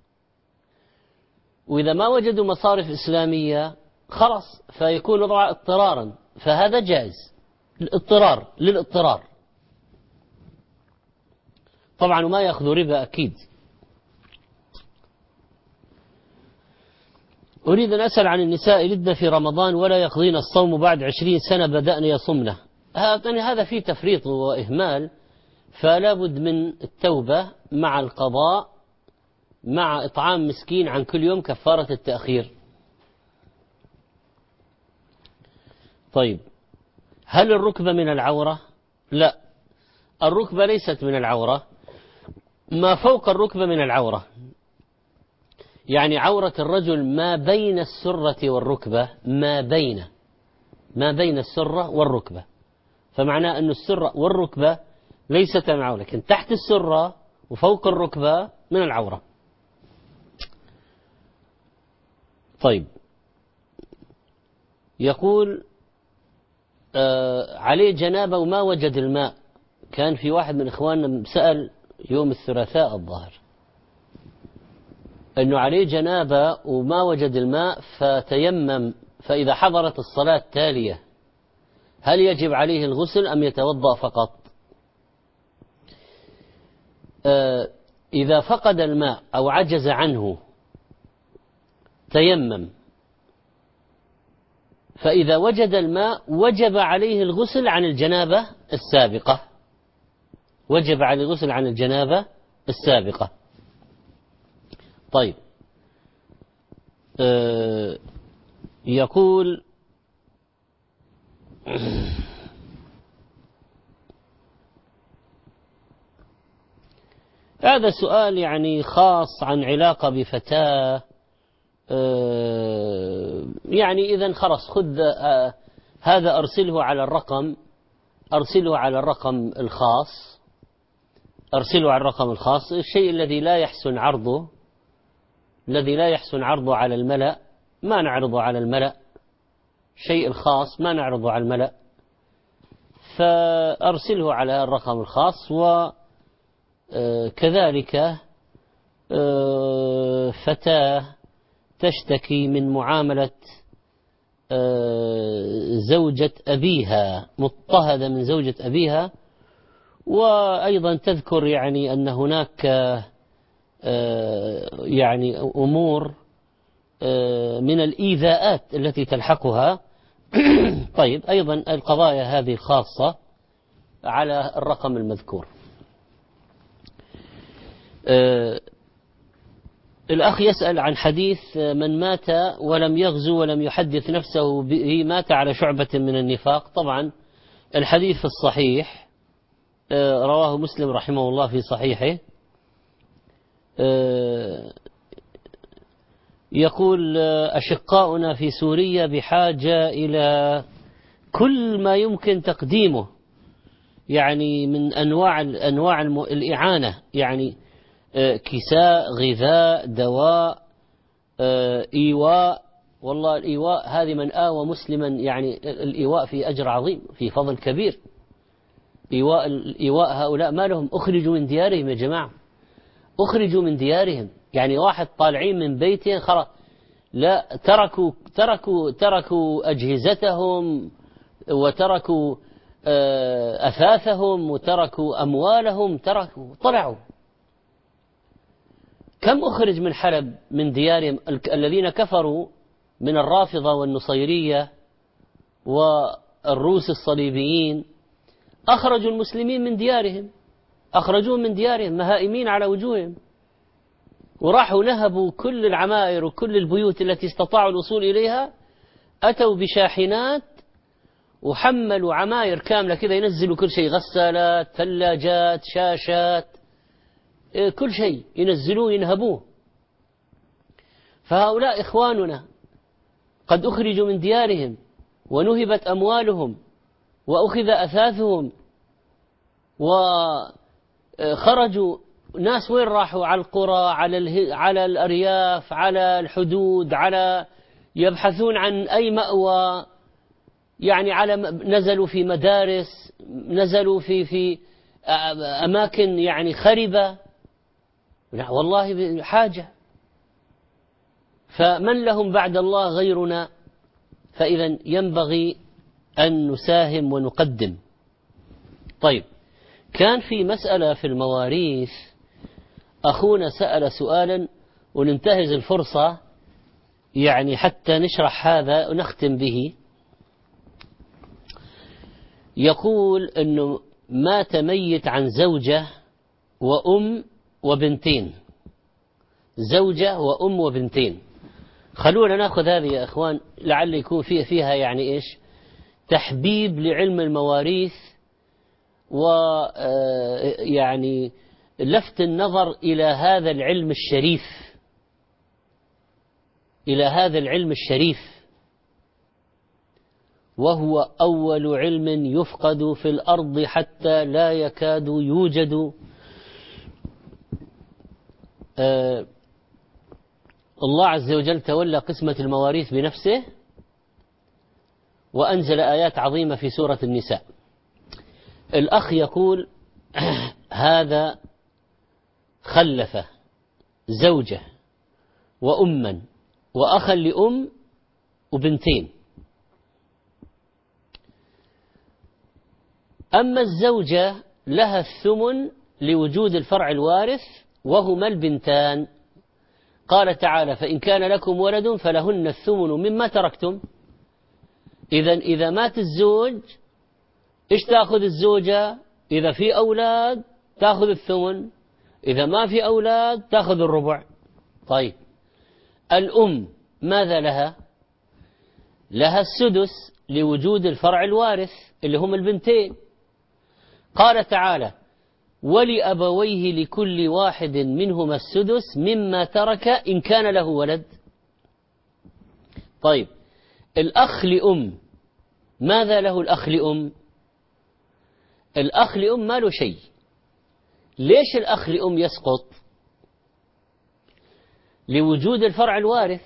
وإذا ما وجدوا مصارف إسلامية خلاص فيكون وضعها اضطرارا، فهذا جائز الاضطرار للاضطرار طبعا، وما يأخذوا ربا أكيد. أريد أن أسأل عن النساء يلدن في رمضان ولا يقضين الصوم بعد 20 سنة بدأن يصمنه. هذا فيه تفريط وإهمال، فلا بد من التوبة مع القضاء مع إطعام مسكين عن كل يوم كفارة التأخير. طيب، هل الركبة من العورة؟ لا، الركبة ليست من العورة، ما فوق الركبة من العورة. يعني عورة الرجل ما بين السرة والركبة، ما بين السرة والركبة، فمعناه أن السرة والركبة ليست من العورة، لكن تحت السرة وفوق الركبة من العورة. طيب، يقول عليه جنابة وما وجد الماء. كان في واحد من إخواننا سأل يوم الثلاثاء الظاهر أنه عليه جنابة وما وجد الماء فتيمم، فإذا حضرت الصلاة التالية هل يجب عليه الغسل أم يتوضأ فقط؟ إذا فقد الماء أو عجز عنه تيمم، فإذا وجد الماء وجب عليه الغسل عن الجنابة السابقة، وجب عليه الغسل عن الجنابة السابقة. طيب، يقول هذا سؤال يعني خاص عن علاقة بفتاة، يعني إذن خلاص خذ هذا أرسله على الرقم، أرسله على الرقم الخاص، أرسله على الرقم الخاص. الشيء الذي لا يحسن عرضه، الذي لا يحسن عرضه على الملأ ما نعرضه على الملأ، شيء الخاص ما نعرضه على الملأ، فأرسله على الرقم الخاص. وكذلك فتاة تشتكي من معاملة زوجة أبيها، مضطهدة من زوجة أبيها، وأيضا تذكر يعني أن هناك يعني أمور من الإيذاءات التي تلحقها. طيب، أيضا القضايا هذه الخاصة على الرقم المذكور. الأخ يسأل عن حديث من مات ولم يغزو ولم يحدث نفسه به مات على شعبة من النفاق. طبعا الحديث الصحيح رواه مسلم رحمه الله في صحيحه، يقول أشقاؤنا في سوريا بحاجة إلى كل ما يمكن تقديمه، يعني من أنواع الإعانة، يعني كساء، غذاء، دواء، إيواء. والله الإيواء هذه من آوى مسلما، يعني الإيواء في أجر عظيم، في فضل كبير. إيواء هؤلاء ما لهم، أخرجوا من ديارهم يا جماعة، أخرجوا من ديارهم. يعني واحد طالعين من بيتهم خلاص، لا تركوا أجهزتهم، وتركوا أثاثهم، وتركوا أموالهم، طلعوا. كم أخرج من حلب من ديارهم الذين كفروا من الرافضة والنصيرية والروس الصليبيين، أخرجوا المسلمين من ديارهم، أخرجوهم من ديارهم مهائمين على وجوههم، وراحوا نهبوا كل العمائر وكل البيوت التي استطاعوا الوصول إليها. أتوا بشاحنات وحملوا عمائر كاملة كذا، ينزلوا كل شيء، غسالات، ثلاجات، شاشات، كل شيء ينزلوه ينهبوه. فهؤلاء إخواننا قد أخرجوا من ديارهم ونهبت أموالهم وأخذ أثاثهم، وخرجوا. ناس وين راحوا؟ على القرى، على الأرياف، على الحدود، يبحثون عن أي مأوى، يعني نزلوا في مدارس، نزلوا في أماكن يعني خربة. لا والله حاجة. فمن لهم بعد الله غيرنا؟ فإذا ينبغي أن نساهم ونقدم. طيب، كان في مسألة في المواريث، أخونا سأل سؤالا وننتهز الفرصة يعني حتى نشرح هذا ونختم به. يقول أنه مات ميت عن زوجة وأم وبنتين، زوجة وأم وبنتين. خلونا نأخذ هذه يا أخوان، لعل يكون فيها يعني إيش تحبيب لعلم المواريث، ويعني لفت النظر إلى هذا العلم الشريف، إلى هذا العلم الشريف، وهو أول علم يفقد في الأرض حتى لا يكاد يوجد. الله عز وجل تولى قسمة المواريث بنفسه، وأنزل آيات عظيمة في سورة النساء. الأخ يقول هذا خلف زوجة وأما وأخا لأم وبنتين. أما الزوجة لها الثمن لوجود الفرع الوارث وهما البنتان. قال تعالى فإن كان لكم ولد فلهن الثمن مما تركتم. إذا مات الزوج إيش تأخذ الزوجة؟ إذا في أولاد تأخذ الثمن، إذا ما في أولاد تأخذ الربع. طيب، الأم ماذا لها؟ لها السدس لوجود الفرع الوارث اللي هم البنتين. قال تعالى ولأبويه لكل واحد منهما السدس مما ترك إن كان له ولد. طيب، الأخ لأم ماذا له؟ الأخ لأم، الأخ لأم ما له شيء. ليش الأخ لأم يسقط؟ لوجود الفرع الوارث.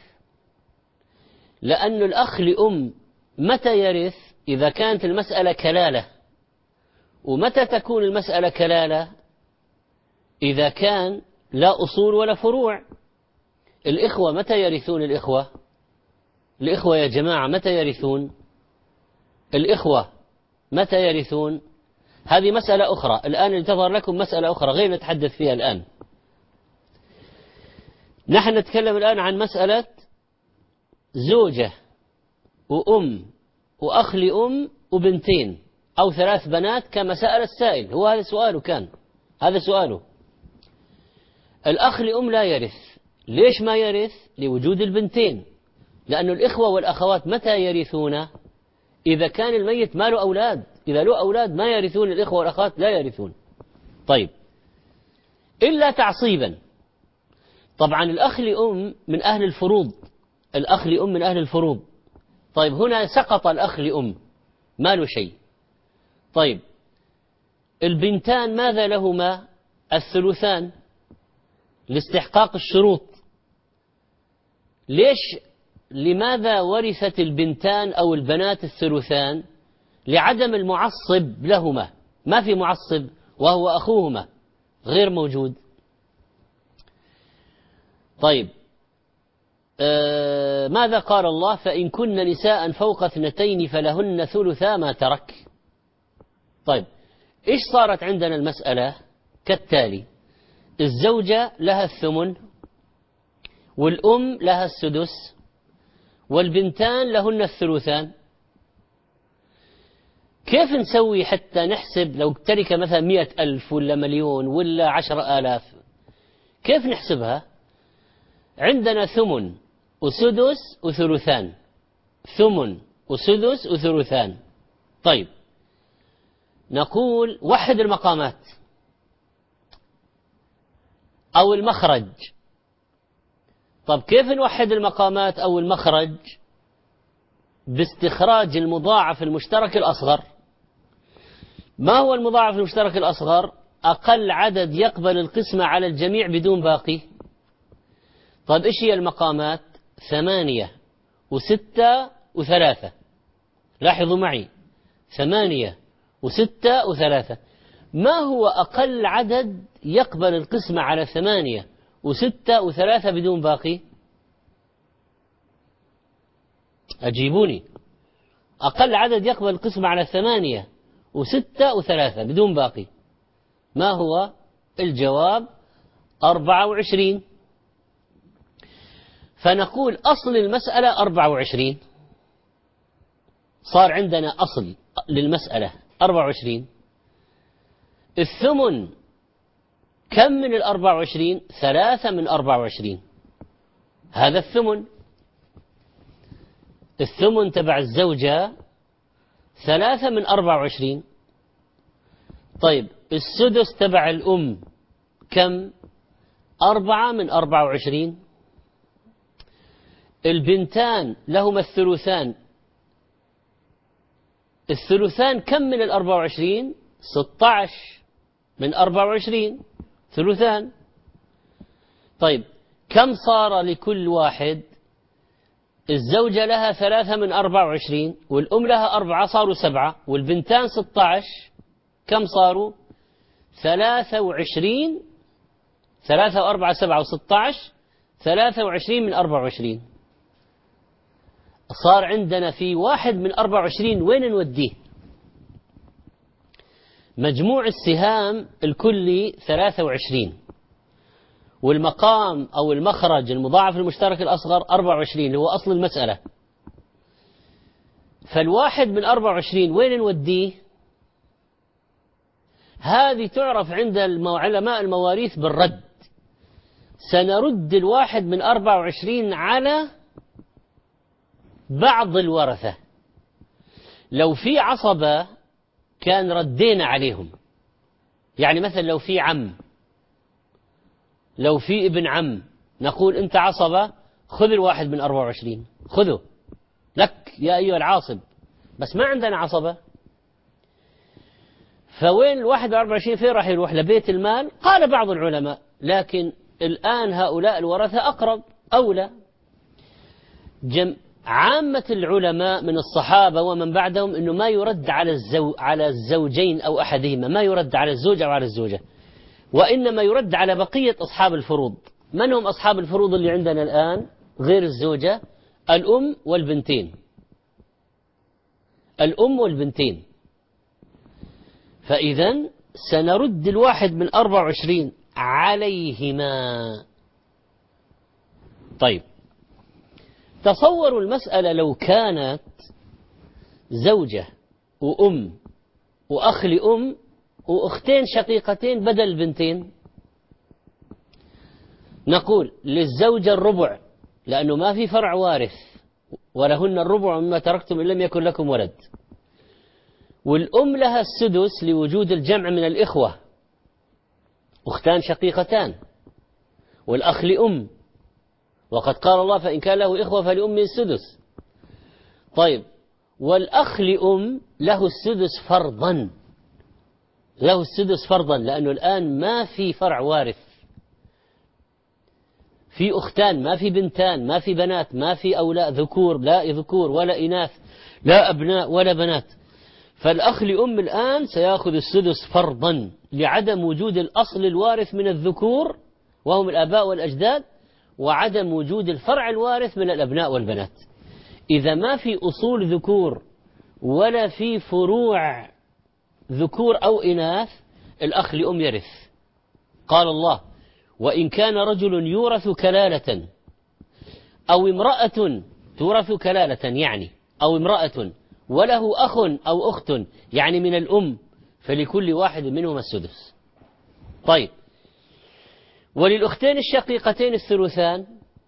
لأن الأخ لأم متى يرث؟ إذا كانت المسألة كلالة. ومتى تكون المسألة كلالة؟ إذا كان لا أصول ولا فروع. الإخوة متى يرثون؟ الإخوة يا جماعة متى يرثون؟ الإخوة متى يرثون؟ هذه مسألة أخرى. الآن انتظر لكم مسألة أخرى غير نتحدث فيها الآن. نحن نتكلم الآن عن مسألة زوجة وأم وأخ لأم وبنتين أو 3 بنات كما سأل السائل، هو هذا سؤاله، كان هذا سؤاله. الأخ لأم لا يرث. ليش ما يرث؟ لوجود البنتين، لأن الإخوة والأخوات متى يرثون؟ إذا كان الميت ما له أولاد، إذا له أولاد ما يرثون، الإخوة والأخوات لا يرثون. طيب، إلا تعصيبا. طبعا الأخ لأم من أهل الفروض، الأخ لأم من أهل الفروض. طيب هنا سقط الأخ لأم، ما له شيء. طيب البنتان ماذا لهما؟ الثلثان لاستحقاق الشروط. لماذا ورثت البنتان أو البنات الثلثان؟ لعدم المعصب لهما، ما في معصب وهو أخوهما غير موجود. طيب ماذا قال الله؟ فإن كن نساء فوق 2 فلهن ثلثا ما ترك. طيب إيش صارت عندنا المسألة؟ كالتالي: الزوجة لها 8 والأم لها 6 والبنتان لهن 3. كيف نسوي حتى نحسب لو ترك مثلا 100,000 ولا 1,000,000 ولا 10,000؟ كيف نحسبها؟ عندنا 8 و6 و3، 8 و6 و3. طيب نقول وحد المقامات أو المخرج. طب كيف نوحد المقامات أو المخرج؟ باستخراج المضاعف المشترك الأصغر. ما هو المضاعف المشترك الأصغر؟ أقل عدد يقبل القسمة على الجميع بدون باقي. طيب إيش هي المقامات؟ 8 و6 و3. لاحظوا معي، 8 و6 و3. ما هو أقل عدد يقبل القسمة على 8 و6 و3 بدون باقي؟ أجيبوني. أقل عدد يقبل القسمة على 8 و6 و3 بدون باقي، ما هو؟ الجواب 24. فنقول أصل المسألة 24. صار عندنا أصل للمسألة 24. الثمن كم من 24؟ 3 من 24. هذا الثمن. الثمن تبع الزوجة 3 من 24. طيب السدس تبع الأم كم؟ 4 من 24. البنتان لهما الثلثان. الثلثان كم من 24؟ 16 من 24 ثلثان. طيب كم صار لكل واحد؟ الزوجة لها 3 من 24 والأم لها 4، صاروا 7، والبنتان 16، كم صاروا؟ 23. 3 و4 7 و16، 23 من 24. صار عندنا في 1 من 24 وين نوديه؟ مجموع السهام الكلي 23 والمقام أو المخرج المضاعف المشترك الأصغر 24 اللي هو أصل المسألة. فالواحد من 24 وين نوديه؟ هذه تعرف عند علماء المواريث بالرد. سنرد الواحد من 24 على بعض الورثة. لو في عصبة كان ردينا عليهم، يعني مثلا لو في عم، لو في ابن عم، نقول أنت عصبة، خذ الواحد من 24، خذه لك يا أيها العاصب، بس ما عندنا عصبة. فوين الواحد من 24 فين راح يروح؟ لبيت المال؟ قال بعض العلماء، لكن الآن هؤلاء الورثة أقرب أولى. عامة العلماء من الصحابة ومن بعدهم أنه ما يرد على الزوجين أو أحدهما، ما يرد على الزوج أو على الزوجة، وإنما يرد على بقية أصحاب الفروض. من هم أصحاب الفروض اللي عندنا الآن غير الزوجة؟ الأم والبنتين، الأم والبنتين. فإذا سنرد الواحد من 24 عليهما. طيب تصوروا المسألة لو كانت زوجة وأم وأخ لأم وأختين شقيقتين بدل بنتين، نقول للزوجة الربع لأنه ما في فرع وارث، ولهن الربع مما تركتم إن لم يكن لكم ولد، والأم لها السدس لوجود الجمع من الإخوة، أختان شقيقتان، والأخ لأم، وقد قال الله فإن كان له إخوة فلأمه السدس. طيب، والأخ لأم له السدس فرضا، له السدس فرضا، لأنه الآن ما في فرع وارث، في أختان ما في بنتان ما في بنات ما في أولاد ذكور، لا ذكور ولا إناث، لا أبناء ولا بنات، فالأخ لأم الآن سيأخذ السدس فرضا لعدم وجود الأصل الوارث من الذكور وهم الآباء والأجداد، وعدم وجود الفرع الوارث من الأبناء والبنات. إذا ما في أصول ذكور ولا في فروع ذكور أو إناث، الأخ لأم يرث. قال الله وإن كان رجل يورث كلالة أو امرأة تورث كلالة يعني أو امرأة وله أخ أو أخت يعني من الأم، فلكل واحد منهما السدس. طيب، وللأختين الشقيقتين الثلثان،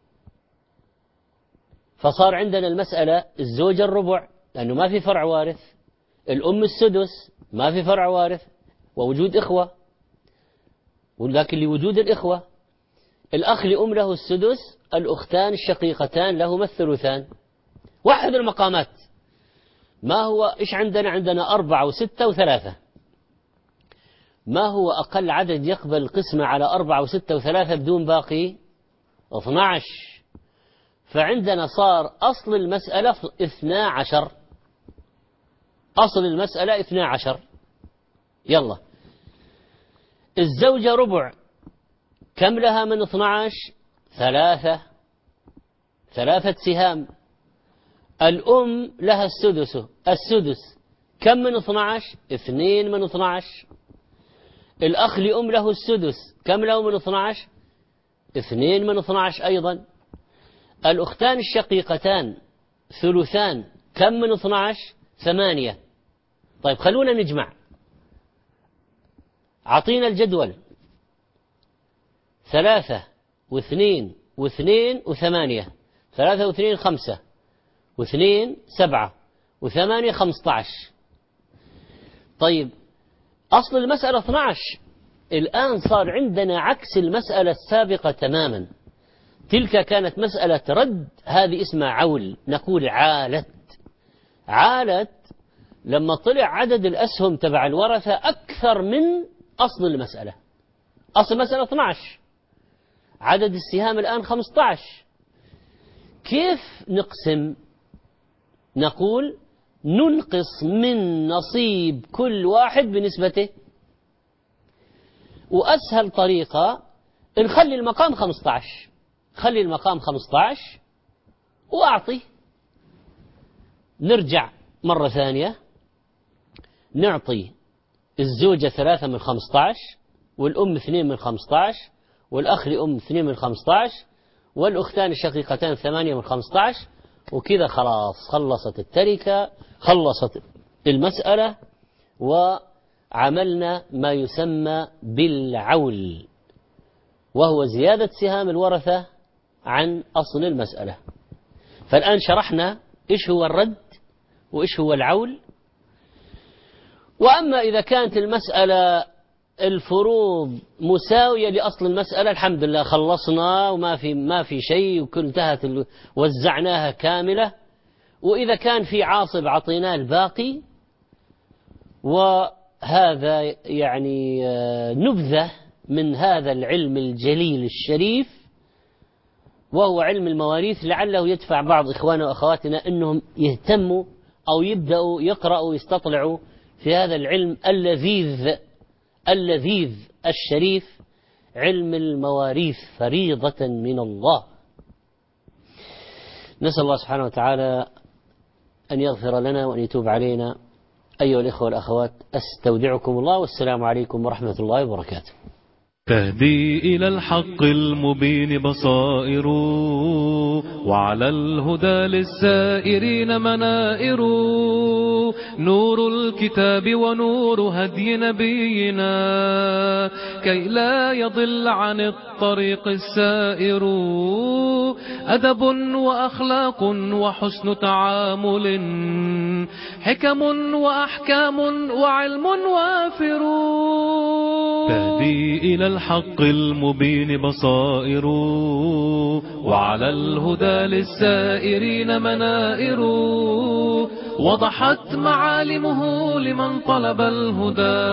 فصار عندنا المسألة الزوجة الربع لأنه ما في فرع وارث، الأم السدس ما في فرع وارث ووجود إخوة، ولكن لوجود الإخوة الأخ لأم له السدس، الأختان الشقيقتان لهما الثلثان. واحد المقامات ما هو إيش عندنا 4 و6 و3، ما هو أقل عدد يقبل القسمة على 4 و6 و3 بدون باقي؟ 12. فعندنا صار أصل المسألة 12، أصل المسألة 12. يلا، الزوجة ربع كم لها من 12؟ 3 سهام. الأم لها السدس كم من 12؟ 2 من 12. الأخ لأم له السدس كم له من 12؟ 2 من 12 أيضا. الأختان الشقيقتان ثلثان كم من 12؟ 8. طيب خلونا نجمع، عطينا الجدول 3 و2 و2 و8، 3 و2 5 و2 7 و8 15. طيب أصل المسألة 12، الآن صار عندنا عكس المسألة السابقة تماما. تلك كانت مسألة رد، هذه اسمها عول، نقول عالت لما طلع عدد الأسهم تبع الورثة أكثر من أصل المسألة. أصل المسألة 12، عدد السهام الآن 15. كيف نقسم؟ نقول ننقص من نصيب كل واحد بنسبته، وأسهل طريقة نخلي المقام 15، خلي المقام 15 وأعطي. نرجع مرة ثانية، نعطي الزوجة 3 من 15، والأم 2 من 15، والأخ لأم 2 من 15، والأختان الشقيقتان 8 من 15، وكذا خلاص خلصت التركة، خلصت المسألة، وعملنا ما يسمى بالعول، وهو زيادة سهام الورثة عن أصل المسألة. فالآن شرحنا إيش هو الرد وإيش هو العول. وأما إذا كانت المسألة الفروض مساوية لأصل المسألة، الحمد لله خلصنا وما في شيء وكل انتهت، وزعناها كاملة. وإذا كان في عاصب عطيناه الباقي. وهذا يعني نبذة من هذا العلم الجليل الشريف، وهو علم المواريث، لعله يدفع بعض إخواننا وأخواتنا أنهم يهتموا أو يبدأوا يقرأوا ويستطلعوا في هذا العلم اللذيذ الشريف، علم المواريث، فريضة من الله. نسأل الله سبحانه وتعالى أن يغفر لنا وأن يتوب علينا. أيها الإخوة والأخوات، أستودعكم الله، والسلام عليكم ورحمة الله وبركاته. تهدي إلى الحق المبين بصائر، وعلى الهدى للسائرين منائر. نور الكتاب ونور هدي نبينا، كي لا يضل عن الطريق السائر. أدب وأخلاق وحسن تعامل، حكم وأحكام وعلم وافر. تهدي إلى الحق المبين بصائر، وعلى الهدى للسائرين منائر. وضحت معالمه لمن طلب الهدى.